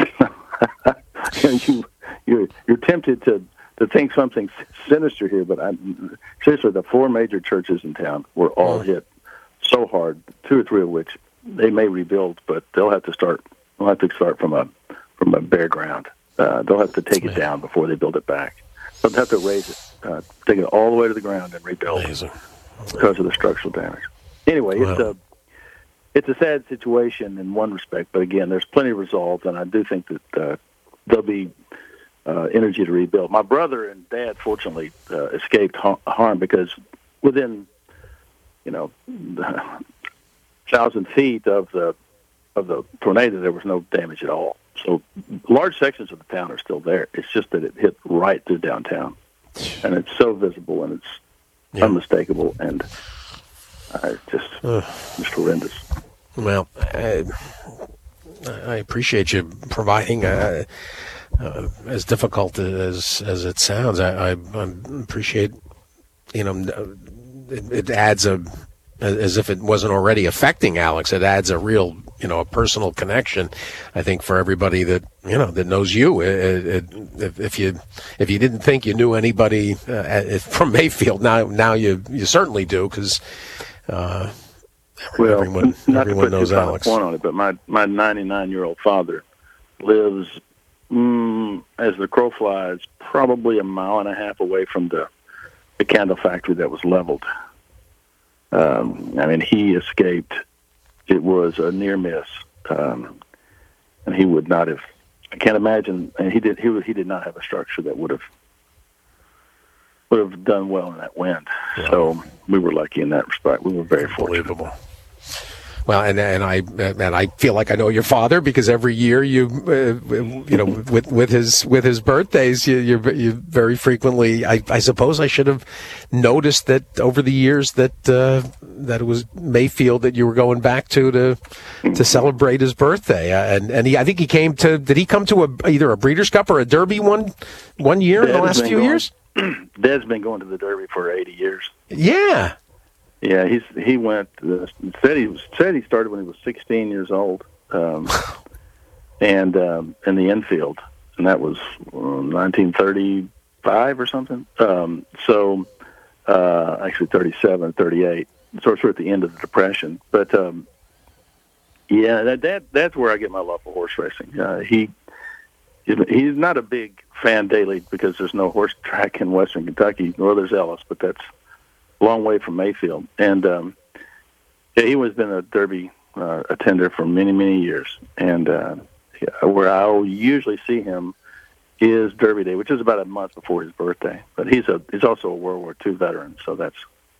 S3: mm. you you're, you're tempted to, to think something sinister here, but I'm, seriously, the four major churches in town were all mm. hit so hard. Two or three of which they may rebuild, but they'll have to start. They'll have to start from a from a bare ground. Uh, they'll have to take it down before they build it back. They'll have to raise it, uh, take it all the way to the ground and rebuild
S2: Amazing.
S3: because of the structural damage. Anyway, wow. it's a it's a sad situation in one respect, but again, there's plenty of resolve, and I do think that uh, there'll be uh, energy to rebuild. My brother and dad, fortunately, uh, escaped ha- harm because within, you know, thousand feet of the of the tornado, there was no damage at all. So large sections of the town are still there. It's just that it hit right through downtown, and it's so visible and it's yeah. unmistakable, and uh, it's just uh, just horrendous.
S2: Well, I, I appreciate you providing uh, uh, as difficult as as it sounds. I, I, I appreciate, you know, it, it adds a as if it wasn't already affecting Alex. It adds a real, you know, a personal connection, I think, for everybody that, you know, that knows you. It, it, if, if you if you didn't think you knew anybody uh, from Mayfield, now now you you certainly do, because uh,
S3: well,
S2: everyone
S3: not
S2: everyone
S3: to put
S2: knows
S3: too
S2: Alex.
S3: Point on it, but my my ninety-nine-year-old father lives, mm, as the crow flies, probably a mile and a half away from the the candle factory that was leveled. Um, I mean, he escaped. It was a near miss, um, and he would not have. I can't imagine. And he did. He was, he did not have a structure that would have would have done well in that wind. Yeah. So we were lucky in that respect. We were very fortunate.
S2: Unbelievable. Well, and and I and I feel like I know your father, because every year you uh, you know with with his with his birthdays you you, you very frequently. I, I suppose I should have noticed that over the years that uh, that it was Mayfield that you were going back to to to celebrate his birthday. Uh, and and he, I think he came to. Did he come to a either a Breeders' Cup or a Derby one one year Dad in the last few
S3: going,
S2: years?
S3: Dad's been going to the Derby for eighty years.
S2: Yeah.
S3: Yeah, he's he went. Uh, said he was, said he started when he was sixteen years old, um, and um, in the infield, and that was uh, nineteen thirty-five or something. Um, so uh, actually, thirty-seven, thirty-eight. Sort of at the end of the Depression, but um, yeah, that, that that's where I get my love for horse racing. Uh, he he's not a big fan daily because there's no horse track in Western Kentucky. Well, there's Ellis, but that's a long way from Mayfield. And um, yeah, he has been a Derby uh, attender for many, many years. And uh, yeah, where I usually see him is Derby Day, which is about a month before his birthday. But he's a he's also a World War Two veteran, so that's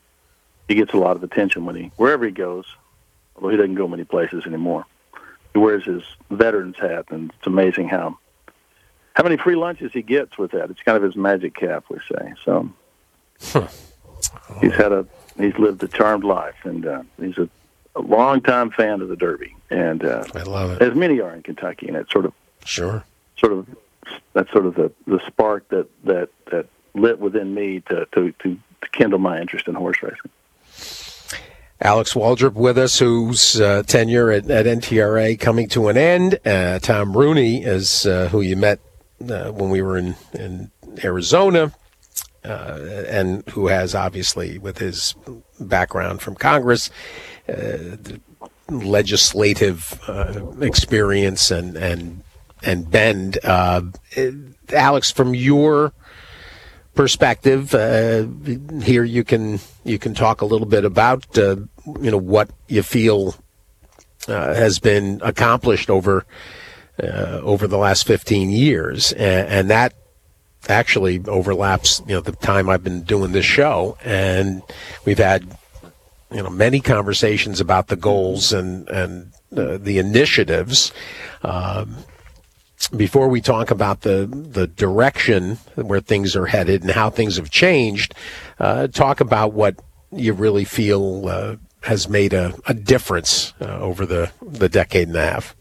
S3: he gets a lot of attention when he wherever he goes. Although he doesn't go many places anymore, he wears his veteran's hat, and it's amazing how how many free lunches he gets with that. It's kind of his magic cap, we say. So. Huh. He's had a he's lived a charmed life, and uh, he's a, a long-time fan of the Derby, and uh,
S2: I love it.
S3: As many are in Kentucky, and it's sort of
S2: sure,
S3: sort of that's sort of the, the spark that, that, that lit within me to, to, to, to kindle my interest in horse racing.
S2: Alex Waldrop with us, whose uh, tenure at, at N T R A coming to an end. Uh, Tom Rooney is uh, who you met uh, when we were in, in Arizona. uh, and who has obviously, with his background from Congress, uh, legislative uh, experience and and and bend. Uh, Alex, from your perspective, uh, here you can you can talk a little bit about uh, you know what you feel uh, has been accomplished over uh, over the last fifteen years, and, and that actually overlaps you know the time I've been doing this show, and we've had you know many conversations about the goals and and uh, the initiatives. Um, Before we talk about the, the direction where things are headed and how things have changed, uh, talk about what you really feel uh, has made a, a difference uh, over the, the decade and a half.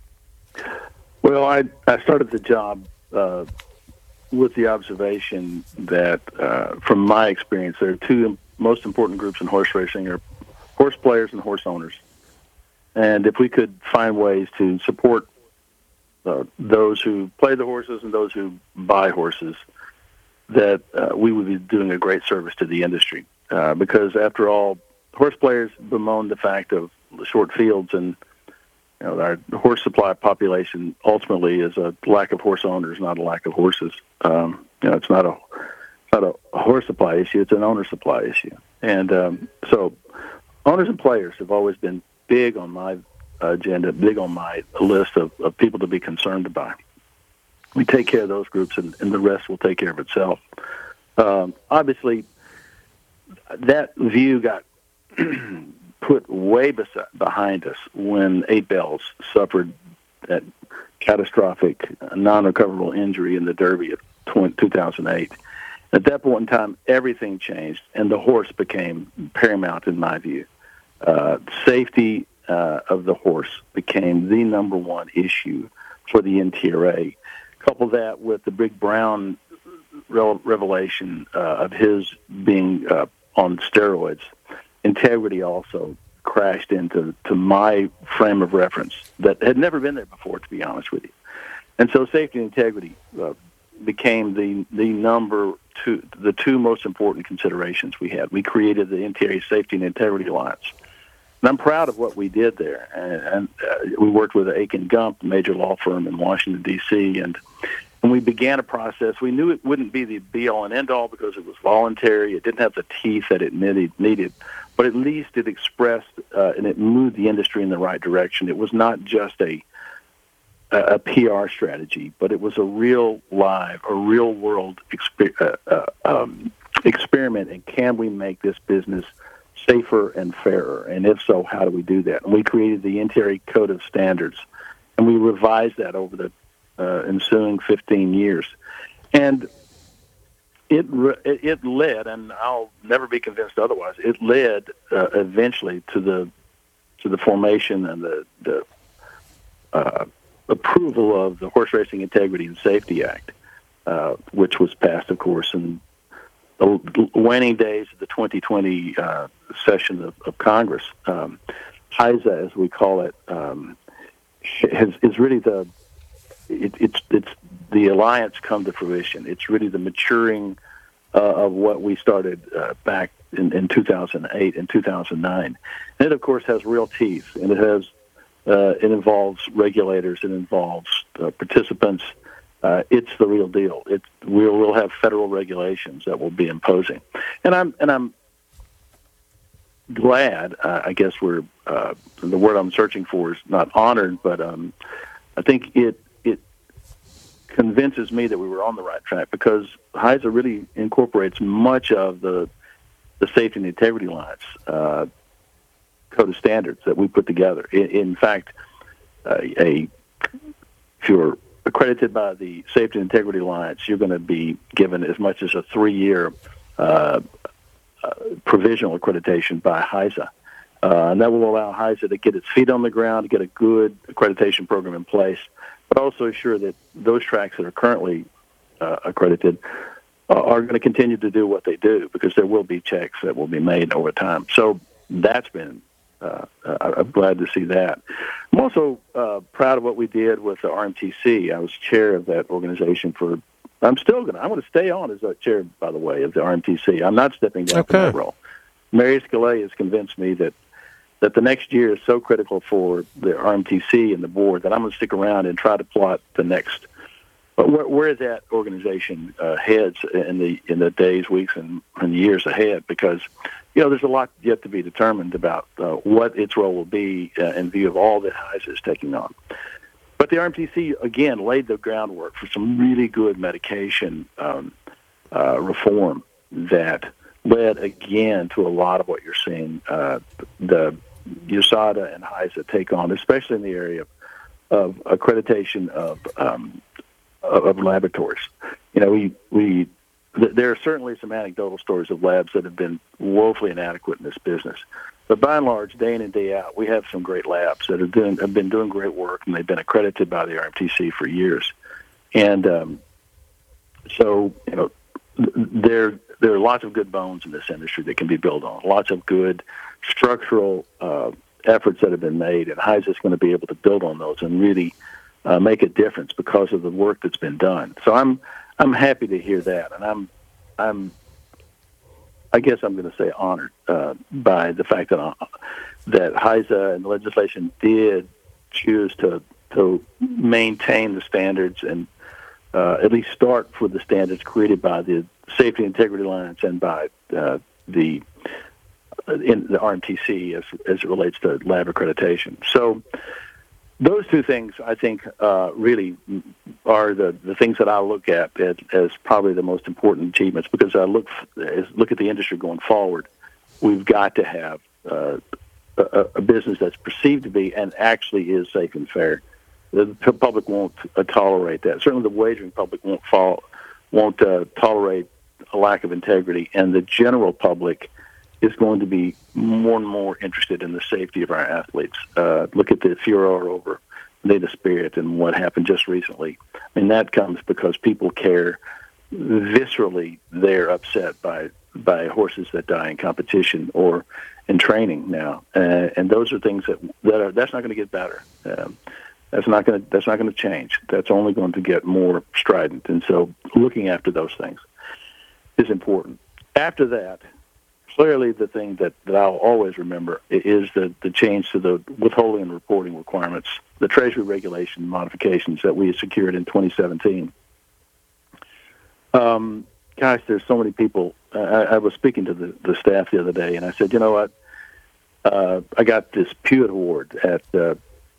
S3: Well, I, I started the job uh, with the observation that, uh, from my experience, there are two most important groups in horse racing are horse players and horse owners. And if we could find ways to support Uh, those who play the horses and those who buy horses, that uh, we would be doing a great service to the industry. Uh, because after all, horse players bemoan the fact of the short fields, and you know, our horse supply population ultimately is a lack of horse owners, not a lack of horses. Um, you know, it's not a not a horse supply issue; it's an owner supply issue. And um, so, owners and players have always been big on my agenda, big on my list of, of people to be concerned about. We take care of those groups, and, and the rest will take care of itself. Um, obviously, that view got put way beside, behind us when Eight Bells suffered that catastrophic, non-recoverable injury in the Derby of two thousand eight. At that point in time, everything changed, and the horse became paramount in my view. Uh, safety Uh, of the horse became the number one issue for the N T R A. Couple that with the Big Brown re- revelation uh, of his being uh, on steroids. Integrity also crashed into to my frame of reference that had never been there before, to be honest with you. And so safety and integrity uh, became the the number two, the two most important considerations we had. We created the N T R A Safety and Integrity Alliance. And I'm proud of what we did there. And, and uh, we worked with Aiken Gump, a major law firm in Washington, D C, and when we began a process, we knew it wouldn't be the be-all and end-all because it was voluntary. It didn't have the teeth that it needed, but at least it expressed uh, and it moved the industry in the right direction. It was not just a, a P R strategy, but it was a real live, a real-world exper- uh, uh, um, experiment, and can we make this business safer and fairer, and if so, how do we do that? And we created the N T R A Code of Standards, and we revised that over the uh, ensuing fifteen years. And it it led, and I'll never be convinced otherwise, it led uh, eventually to the to the formation and the, the uh, approval of the Horse Racing Integrity and Safety Act, uh, which was passed, of course, in the waning days of the twenty twenty uh, session of, of Congress. Um, HISA, as we call it, um, has, is really the it, it's it's the alliance come to fruition. It's really the maturing uh, of what we started uh, back in, in two thousand eight and two thousand nine. And it, of course, has real teeth, and it has uh, it involves regulators, it involves uh, participants. Uh, it's the real deal. It we'll, we'll have federal regulations that we'll be imposing, and I'm and I'm glad. Uh, I guess we're uh, the word I'm searching for is not honored, but um, I think it it convinces me that we were on the right track because HISA really incorporates much of the the safety and integrity lines uh, code of standards that we put together. In, in fact, uh, a if you're accredited by the Safety and Integrity Alliance, you're going to be given as much as a three-year uh, uh, provisional accreditation by HISA. Uh, and that will allow HISA to get its feet on the ground, to get a good accreditation program in place, but also assure that those tracks that are currently uh, accredited uh, are going to continue to do what they do because there will be checks that will be made over time. So that's been Uh, I'm glad to see that. I'm also uh, proud of what we did with the R M T C. I was chair of that organization for I'm still going to, I'm going to stay on as a chair, by the way, of the R M T C. I'm not stepping down
S2: Okay.
S3: from that role. Mary Scalay has convinced me that, that the next year is so critical for the R M T C and the board that I'm going to stick around and try to plot the next, but where, where that organization uh, heads in the in the days, weeks, and, and years ahead, because, you know, there's a lot yet to be determined about uh, what its role will be uh, in view of all that HISA is taking on. But the R M T C, again, laid the groundwork for some really good medication um, uh, reform that led, again, to a lot of what you're seeing uh, the U S A D A and HISA take on, especially in the area of accreditation of um, of laboratories. You know, we we th- there are certainly some anecdotal stories of labs that have been woefully inadequate in this business. But by and large, day in and day out, we have some great labs that have, doing, have been doing great work, and they've been accredited by the R M T C for years. And um, so, you know, there there are lots of good bones in this industry that can be built on, lots of good structural uh, efforts that have been made, and HISA is going to be able to build on those and really uh, make a difference because of the work that's been done. So I'm I'm happy to hear that, and I'm I'm I guess I'm going to say honored uh, by the fact that uh, that HISA and the legislation did choose to to maintain the standards and uh, at least start for the standards created by the Safety Integrity Alliance and by uh, the in the R M T C as as it relates to lab accreditation. So those two things, I think, uh, really are the, the things that I look at as, as probably the most important achievements, because I look as, look at the industry going forward. We've got to have uh, a, a business that's perceived to be and actually is safe and fair. The public won't uh, tolerate that. Certainly, the wagering public won't fall, won't uh, tolerate a lack of integrity, and the general public is going to be more and more interested in the safety of our athletes. Uh, look at the furor over Native Spirit and what happened just recently. I mean, that comes because people care viscerally. They're upset by by horses that die in competition or in training now, uh, and those are things that that are that's not going to get better. Um, that's not going to that's not going to change. That's only going to get more strident. And so, looking after those things is important. After that, clearly, the thing that, that I'll always remember is the, the change to the withholding and reporting requirements, the Treasury regulation modifications that we secured in twenty seventeen. Um, gosh, there's so many people. Uh, I, I was speaking to the, the staff the other day, and I said, you know what? Uh, I got this Pewitt Award at uh,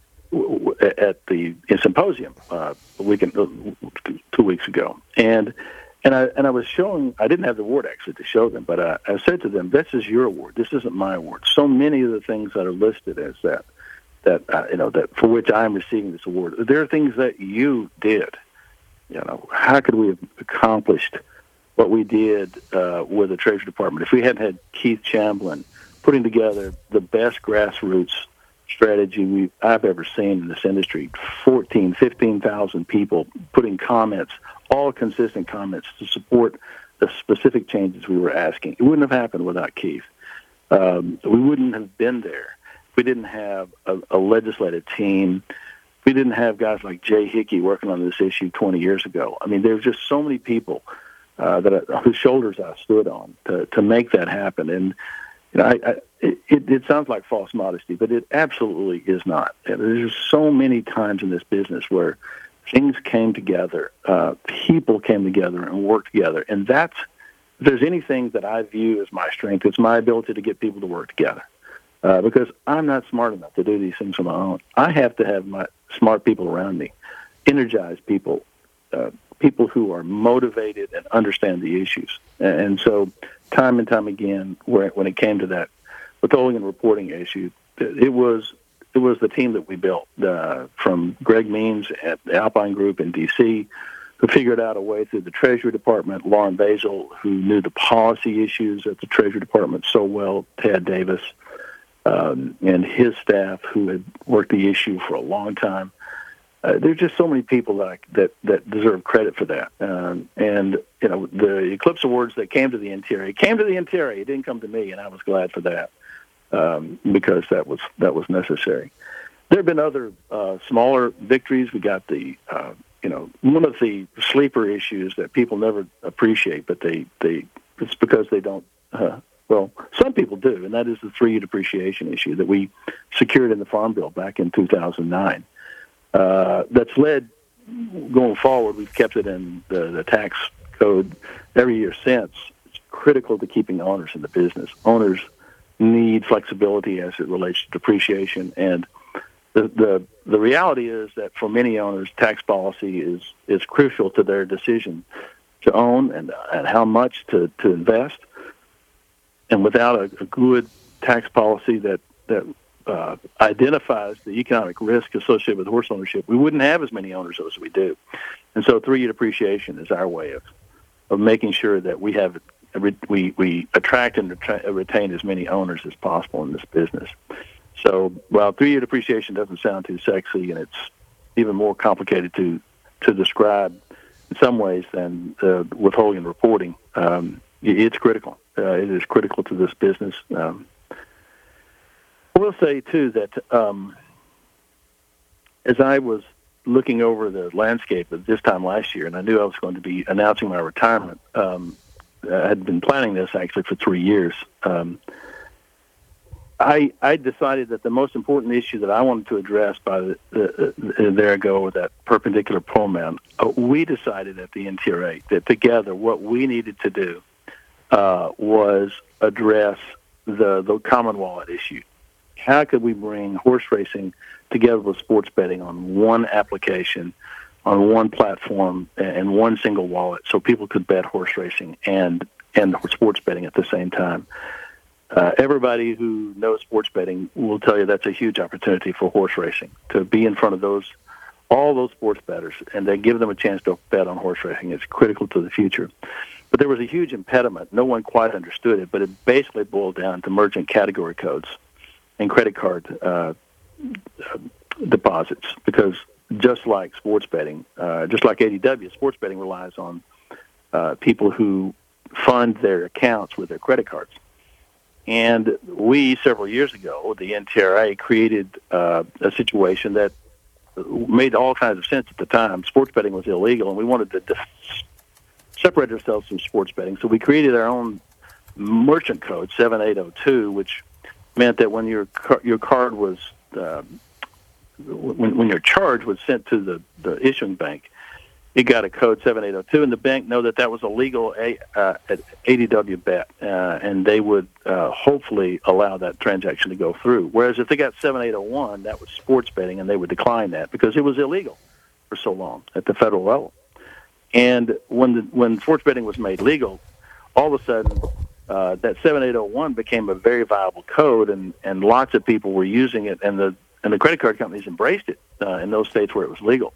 S3: w- at the symposium uh, a week and, uh, two weeks ago, and. And I and I was showing, I didn't have the award actually to show them, but I, I said to them, this is your award. This isn't my award. So many of the things that are listed as that, that uh, you know, that for which I'm receiving this award, there are things that you did. You know, how could we have accomplished what we did uh, with the Treasury Department if we hadn't had Keith Chamblin putting together the best grassroots strategy we I've ever seen in this industry, fourteen, fifteen thousand people putting comments, all consistent comments to support the specific changes we were asking. It wouldn't have happened without Keith. Um, we wouldn't have been there if we didn't have a, a legislative team. If we didn't have guys like Jay Hickey working on this issue twenty years ago. I mean, there's just so many people uh, that I, whose shoulders I stood on to, to make that happen. And you know, I, I, it, it sounds like false modesty, but it absolutely is not. There's so many times in this business where things came together, uh, people came together and worked together. And that's, if there's anything that I view as my strength, it's my ability to get people to work together. Uh, because I'm not smart enough to do these things on my own. I have to have my smart people around me, energized people, uh, people who are motivated and understand the issues. And, and so time and time again, where, when it came to that withholding and reporting issue, it was It was the team that we built, uh, from Greg Means at the Alpine Group in D C, who figured out a way through the Treasury Department, Lauren Basil, who knew the policy issues at the Treasury Department so well, Tad Davis, um, and his staff, who had worked the issue for a long time. Uh, there's just so many people that, I, that that deserve credit for that. Um, and, you know, the Eclipse Awards that came to the N T R A, came to the N T R A, it didn't come to me, and I was glad for that. Um, because that was that was necessary. There have been other uh, smaller victories. We got the uh, you know, one of the sleeper issues that people never appreciate, but they, they it's because they don't, uh, well, some people do, and that is the three-year depreciation issue that we secured in the Farm Bill back in two thousand nine. Uh, that's led, going forward, we've kept it in the, the tax code every year since. It's critical to keeping owners in the business. Owners need flexibility as it relates to depreciation, and the, the the reality is that for many owners, tax policy is is crucial to their decision to own and and how much to, to invest. And without a, a good tax policy that that uh, identifies the economic risk associated with horse ownership, we wouldn't have as many owners as we do. And so, three-year depreciation is our way of of making sure that we have we we attract and retain as many owners as possible in this business. So while three-year depreciation doesn't sound too sexy, and it's even more complicated to, to describe in some ways than uh, withholding and reporting, um, it's critical. Uh, it is critical to this business. Um, I will say, too, that um, as I was looking over the landscape at this time last year, and I knew I was going to be announcing my retirement, um, I had been planning this actually for three years. Um, I, I decided that the most important issue that I wanted to address by the, the, the there ago with that perpendicular pronoun, uh, we decided at the N T R A that together what we needed to do uh, was address the, the common wallet issue. How could we bring horse racing together with sports betting on one application, on one platform, and one single wallet so people could bet horse racing and, and sports betting at the same time? Uh, everybody who knows sports betting will tell you that's a huge opportunity for horse racing, to be in front of those, all those sports bettors, and then give them a chance to bet on horse racing. It's critical to the future. But there was a huge impediment. No one quite understood it, but it basically boiled down to merchant category codes and credit card uh, deposits, because just like sports betting, uh, just like A D W, sports betting relies on uh, people who fund their accounts with their credit cards. And we, several years ago, the N T R A created uh, a situation that made all kinds of sense at the time. Sports betting was illegal, and we wanted to def- separate ourselves from sports betting. So we created our own merchant code, seven eight zero two, which meant that when your car- your card was, uh, when, when your charge was sent to the, the issuing bank, it got a code seven eight zero two, and the bank know that that was a legal a, uh, A D W bet, uh, and they would uh, hopefully allow that transaction to go through. Whereas if they got seven eight zero one, that was sports betting, and they would decline that because it was illegal for so long at the federal level. And when the, when sports betting was made legal, all of a sudden uh, that seven eight zero one became a very viable code, and, and lots of people were using it, and the and the credit card companies embraced it uh, in those states where it was legal.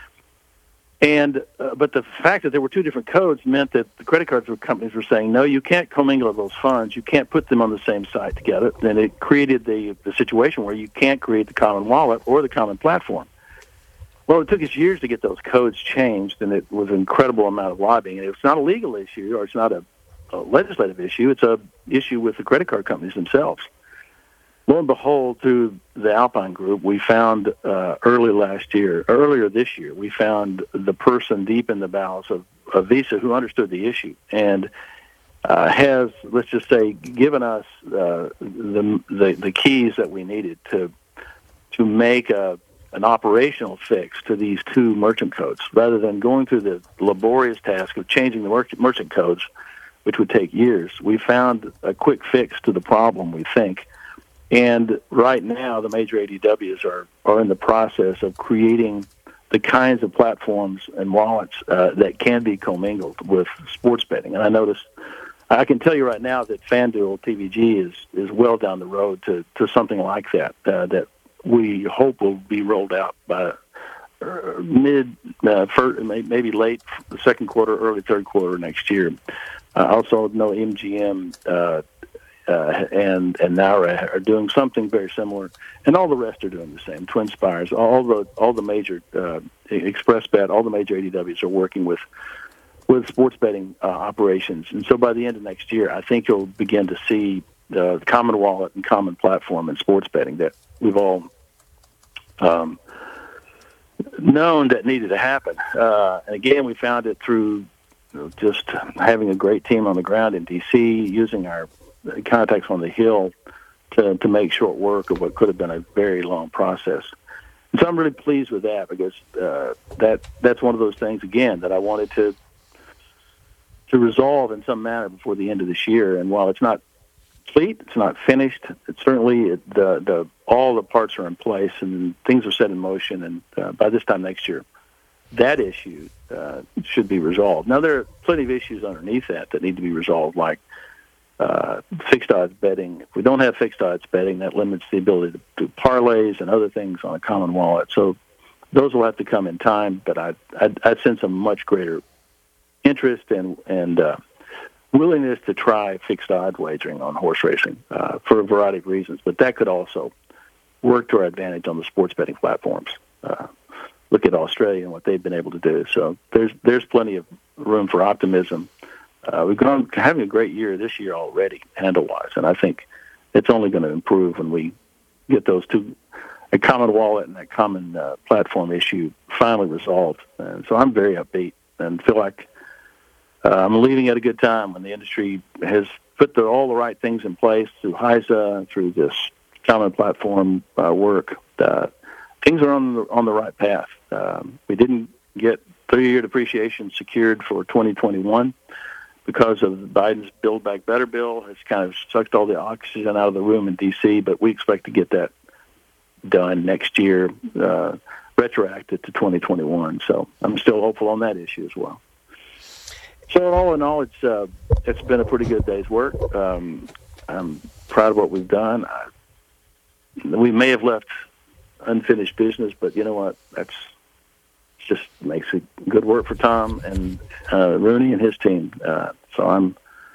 S3: And uh, but the fact that there were two different codes meant that the credit card companies were saying, no, you can't commingle those funds. You can't put them on the same site together. And it created the, the situation where you can't create the common wallet or the common platform. Well, it took us years to get those codes changed, and it was an incredible amount of lobbying. And it's not a legal issue, or it's not a, a legislative issue. It's a issue with the credit card companies themselves. Lo and behold, through the Alpine Group, we found uh, early last year, earlier this year, we found the person deep in the bowels of, of Visa who understood the issue and uh, has, let's just say, given us uh, the, the the keys that we needed to to make a an operational fix to these two merchant codes, rather than going through the laborious task of changing the merchant merchant codes, which would take years. We found a quick fix to the problem, we think. And right now, the major A D Ws are, are in the process of creating the kinds of platforms and wallets uh, that can be commingled with sports betting. And I noticed, I can tell you right now that FanDuel T V G is, is well down the road to, to something like that, uh, that we hope will be rolled out by uh, mid, uh, first, maybe late the second quarter, early third quarter next year. I uh, also know M G M uh, Uh, and and Nara are doing something very similar, and all the rest are doing the same. Twin Spires, all the all the major uh, ExpressBet, all the major A D Ws are working with with sports betting uh, operations. And so by the end of next year, I think you'll begin to see the common wallet and common platform in sports betting that we've all um, known that needed to happen. Uh, and again, we found it through you know, just having a great team on the ground in D C, using our contacts on the Hill to, to make short work of what could have been a very long process. And so I'm really pleased with that because uh, that that's one of those things, again, that I wanted to to resolve in some manner before the end of this year. And while it's not complete, it's not finished, it's certainly it, the the all the parts are in place and things are set in motion. And uh, by this time next year, that issue uh, should be resolved. Now, there are plenty of issues underneath that that need to be resolved, like uh, fixed odds betting. If we don't have fixed odds betting, that limits the ability to do parlays and other things on a common wallet. So those will have to come in time, but I I, I sense a much greater interest and and uh, willingness to try fixed odd wagering on horse racing uh, for a variety of reasons. But that could also work to our advantage on the sports betting platforms. Uh, look at Australia and what they've been able to do. So there's there's plenty of room for optimism. Uh, we've gone having a great year this year already, handle-wise, and I think it's only going to improve when we get those two, a common wallet and that common uh, platform issue finally resolved. And so I'm very upbeat and feel like Uh, I'm leaving at a good time when the industry has put the, all the right things in place through H I S A, through this common platform uh, work. Uh, things are on the, on the right path. Um, we didn't get three-year depreciation secured for twenty twenty-one because of Biden's Build Back Better bill. It's kind of sucked all the oxygen out of the room in D C, but we expect to get that done next year, uh, retroactive to twenty twenty-one. So I'm still hopeful on that issue as well. So all in all, it's uh, it's been a pretty good day's work. Um, I'm proud of what we've done. I, we may have left unfinished business, but you know what? That's just makes it good work for Tom and uh, Rooney and his team. Uh, so I'm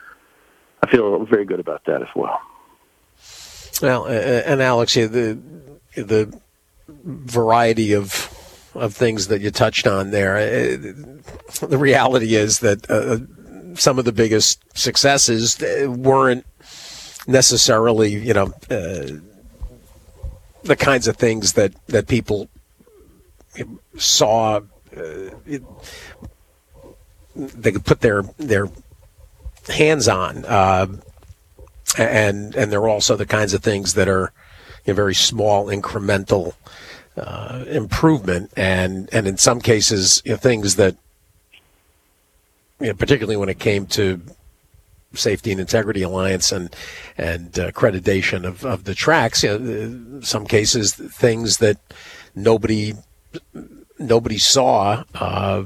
S3: I feel very good about that as well.
S2: Well, uh, and Alex, the the variety of of things that you touched on there. The reality is that uh, some of the biggest successes weren't necessarily, you know, uh, the kinds of things that, that people saw. Uh, it, they could put their their hands on, uh, and and they're also the kinds of things that are, you know, very small, incremental Uh, improvement, and, and in some cases, you know, things that, you know, particularly when it came to Safety and Integrity Alliance and and uh, accreditation of, of the tracks, you know, in some cases, things that nobody nobody saw uh,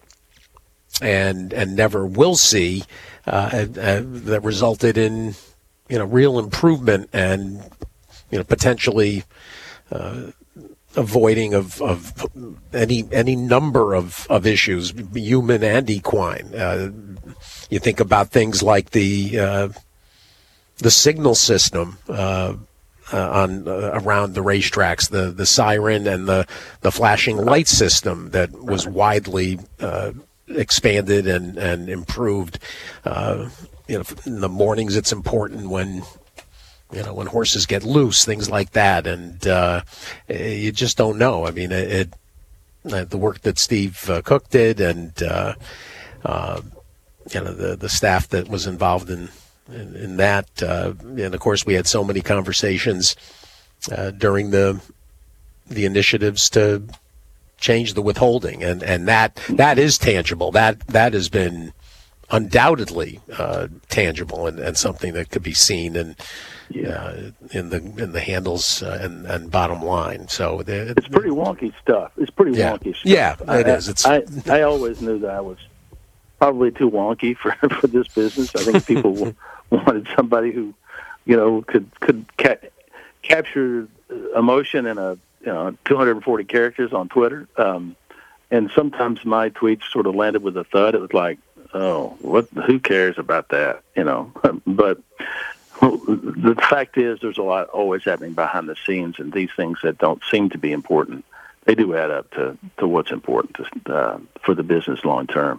S2: and and never will see uh, and, uh, that resulted in, you know, real improvement and, you know, potentially Uh, avoiding of, of any any number of, of issues, human and equine. Uh, you think about things like the uh, the signal system uh, uh, on uh, around the racetracks, the the siren and the the flashing light system that was widely uh, expanded and and improved. Uh, you know, in the mornings, it's important when. You know, when horses get loose, things like that, and uh, you just don't know. I mean, it, it uh, the work that Steve uh, Cook did, and uh, uh, you know, the the staff that was involved in in, in that, uh, and of course, we had so many conversations uh, during the the initiatives to change the withholding, and, and that that is tangible. That that has been undoubtedly uh, tangible and, and something that could be seen and. Yeah, in the in the handles uh, and, and bottom line. So the,
S3: it's pretty wonky stuff. It's pretty
S2: yeah.
S3: wonky stuff.
S2: Yeah, it
S3: I,
S2: is. It's
S3: I, I always knew that I was probably too wonky for, for this business. I think people wanted somebody who, you know, could could ca- capture emotion in a you know two hundred forty characters on Twitter. Um, and sometimes my tweets sort of landed with a thud. It was like, oh, what? Who cares about that? You know, but. Well, the fact is there's a lot always happening behind the scenes, and these things that don't seem to be important, they do add up to, to what's important to, uh, for the business long term.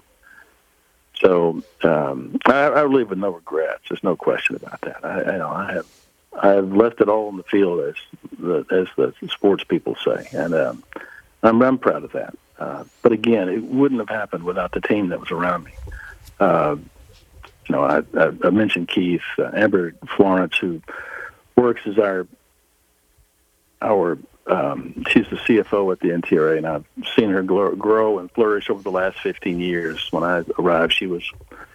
S3: So um, I, I live with no regrets. There's no question about that. I, I, know, I have I've left it all on the field, as the, as the sports people say, and um, I'm, I'm proud of that. Uh, but again, it wouldn't have happened without the team that was around me. Uh, you know, I, I, I mentioned Keith, uh, Amber Florence, who works as our our. Um, she's the C F O at the N T R A, and I've seen her grow, grow and flourish over the last fifteen years. When I arrived, she was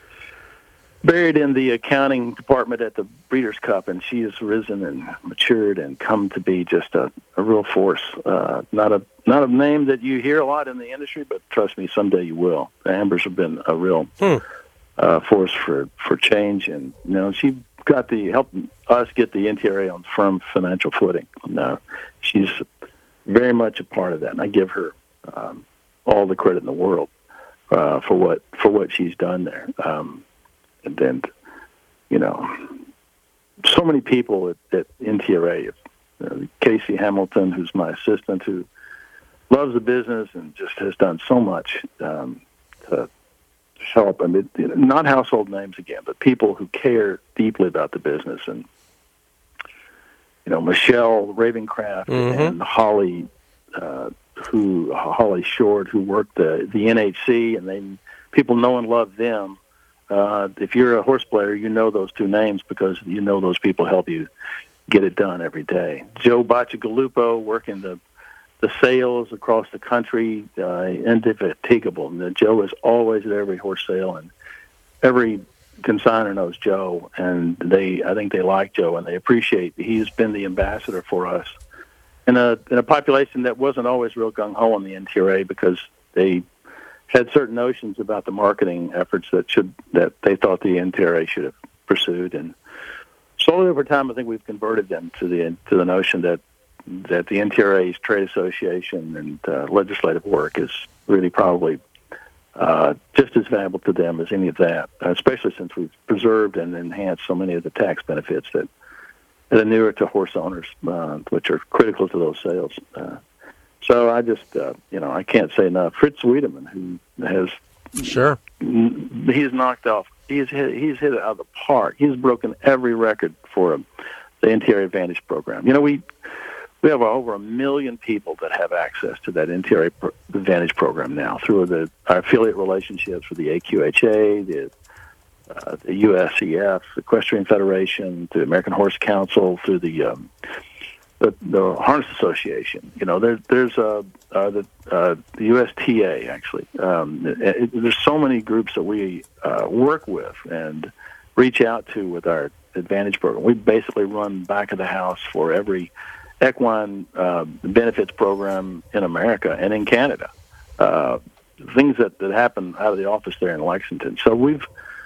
S3: buried in the accounting department at the Breeders' Cup, and she has risen and matured and come to be just a, a real force. Uh, not a not a name that you hear a lot in the industry, but trust me, someday you will. The Ambers have been a real hmm. uh, force for, for change, and you know she got the help us get the N T R A on firm financial footing. No, she's very much a part of that, and I give her um, all the credit in the world uh, for what for what she's done there. Um, and then, you know, so many people at, at N T R A. Uh, Casey Hamilton, who's my assistant, who loves the business and just has done so much um, to help. I mean, not household names again, but people who care deeply about the business. And, you know, Michelle Ravencraft mm-hmm. and Holly, uh, who Holly Short, who worked the, the N H C, and they people know and love them. Uh, if you're a horse player, you know those two names because you know those people help you get it done every day. Joe Bacigalupo working the the sales across the country, uh, indefatigable. And Joe is always at every horse sale, and every consignor knows Joe, and they I think they like Joe, and they appreciate he's been the ambassador for us in a in a population that wasn't always real gung-ho on the N T R A because they had certain notions about the marketing efforts that should that they thought the N T R A should have pursued, and slowly over time, I think we've converted them to the to the notion that that the N T R A's trade association and uh, legislative work is really probably uh, just as valuable to them as any of that, especially since we've preserved and enhanced so many of the tax benefits that, that are newer to horse owners, uh, which are critical to those sales. Uh, so I just, uh, you know, I can't say enough. Fritz Wiedemann, who has
S2: sure
S3: he's knocked off. He's hit, he's hit it out of the park. He's broken every record for a, the N T R A Advantage program. You know, we we have over a million people that have access to that N T R A pro- Advantage program now through the our affiliate relationships with the A Q H A, the, uh, the U S E F, the Equestrian Federation, the American Horse Council, through the um, the, the Harness Association. You know, there, there's uh, uh, the uh, the U S T A actually. Um, it, it, there's so many groups that we uh, work with and reach out to with our Advantage program. We basically run back of the house for every equine uh, benefits program in America and in Canada. Uh, things that, that happen out of the office there in Lexington. So we've,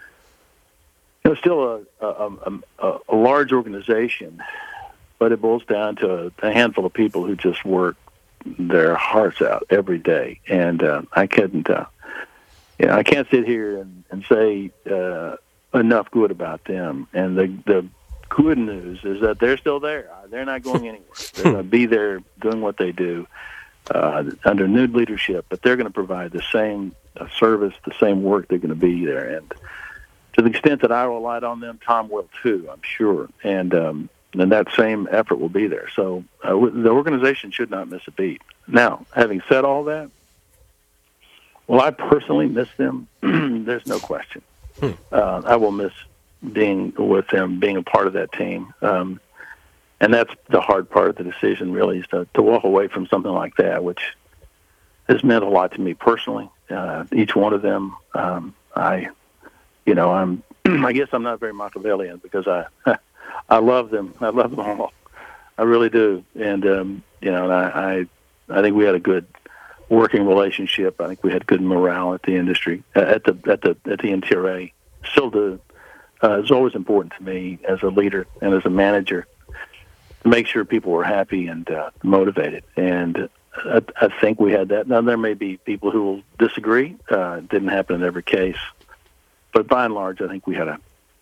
S3: you know, still a a, a, a large organization, but it boils down to a handful of people who just work their hearts out every day. And uh, I couldn't, uh, you know, I can't sit here and, and say uh, enough good about them. And the the good news is that they're still there. They're not going anywhere. They're going to be there doing what they do uh, under new leadership, but they're going to provide the same uh, service, the same work. They're going to be there. And to the extent that I relied on them, Tom will too, I'm sure. And um, and that same effort will be there. So uh, the organization should not miss a beat. Now, having said all that, will I personally miss them? There's no question. Hmm. Uh, I will miss being with them, being a part of that team. Um, and that's the hard part of the decision, really, is to, to walk away from something like that, which has meant a lot to me personally. Uh, each one of them, um, I, you know, I'm, I guess I'm not very Machiavellian because I, I love them. I love them all. I really do. And, um, you know, and I, I, I think we had a good working relationship. I think we had good morale at the industry, at the, at the, at the N T R A. Still do. Uh, it's always important to me as a leader and as a manager to make sure people were happy and uh, motivated. And I, I think we had that. Now, there may be people who will disagree. Uh, it didn't happen in every case. But by and large, I think we had a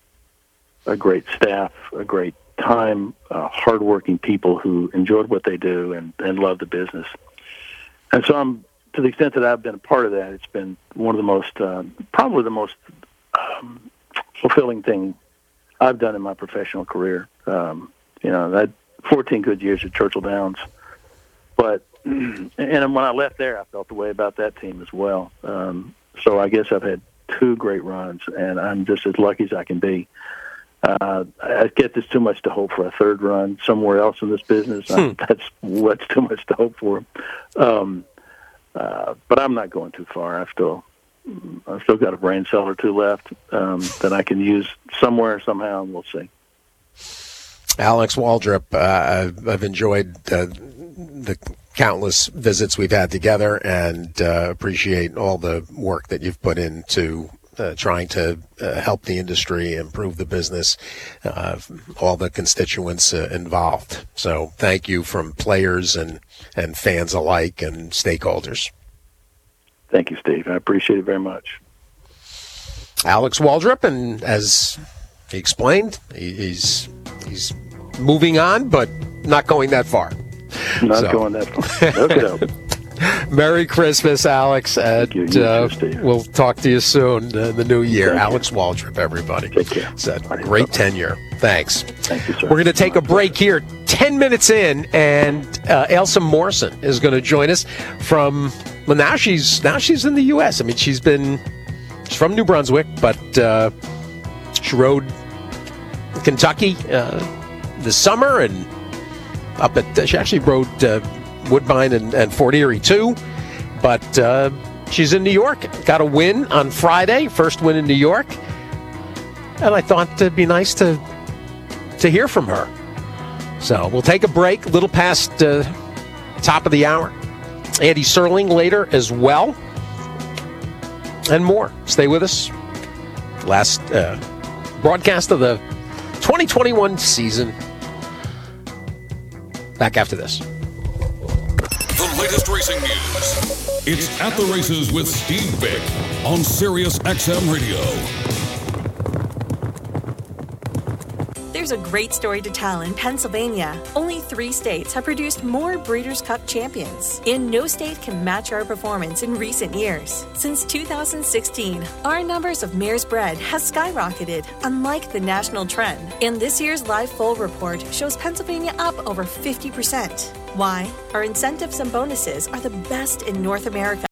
S3: a great staff, a great time, uh, hardworking people who enjoyed what they do and, and love the business. And so I'm, to the extent that I've been a part of that, it's been one of the most, uh, probably the most um, fulfilling thing I've done in my professional career. Um, you know, I had fourteen good years at Churchill Downs, but and when I left there, I felt the way about that team as well. Um, so I guess I've had two great runs, and I'm just as lucky as I can be. Uh, I get this too much to hope for a third run somewhere else in this business. Hmm. I, that's what's too much to hope for. Um, uh, but I'm not going too far. I've still, I've still got a brain cell or two left um, that I can use somewhere, somehow, and we'll see.
S2: Alex Waldrop, uh, I've enjoyed uh, the countless visits we've had together, and uh, appreciate all the work that you've put into uh, trying to uh, help the industry, improve the business, uh, all the constituents uh, involved. So thank you from players and, and fans alike and stakeholders.
S3: Thank you, Steve. I appreciate it very much.
S2: Alex Waldrop, and as he explained, he, he's he's moving on, but not going that far.
S3: Not
S2: so.
S3: going that far. Okay.
S2: Merry Christmas, Alex. And
S3: you. You
S2: uh,
S3: too,
S2: we'll talk to you soon in the new year.
S3: Thank
S2: Alex
S3: you.
S2: Waldrop, everybody.
S3: Take care.
S2: It's a great Bye-bye. tenure. Thanks.
S3: Thank you, sir.
S2: We're going to take a break here, ten minutes in, and uh, Elsa Morrison is going to join us from, well, now she's, now she's in the U S I mean, she's been, she's from New Brunswick, but uh, she rode Kentucky uh, this summer, and up at, uh, she actually rode uh, Woodbine and, and Fort Erie too, but uh, she's in New York. Got a win on Friday, first win in New York, and I thought it'd be nice to to hear from her. So we'll take a break, a little past uh, top of the hour. Andy Serling later as well, and more. Stay with us. Last uh, broadcast of the twenty twenty-one season. Back after this.
S1: The latest racing news. It's At the Races with Steve Bick on Sirius X M Radio.
S4: There's a great story to tell in Pennsylvania. Only three states have produced more Breeders' Cup champions, and no state can match our performance in recent years. Since two thousand sixteen, our numbers of mares bred has skyrocketed, unlike the national trend. And this year's Live Foal report shows Pennsylvania up over fifty percent. Why? Our incentives and bonuses are the best in North America.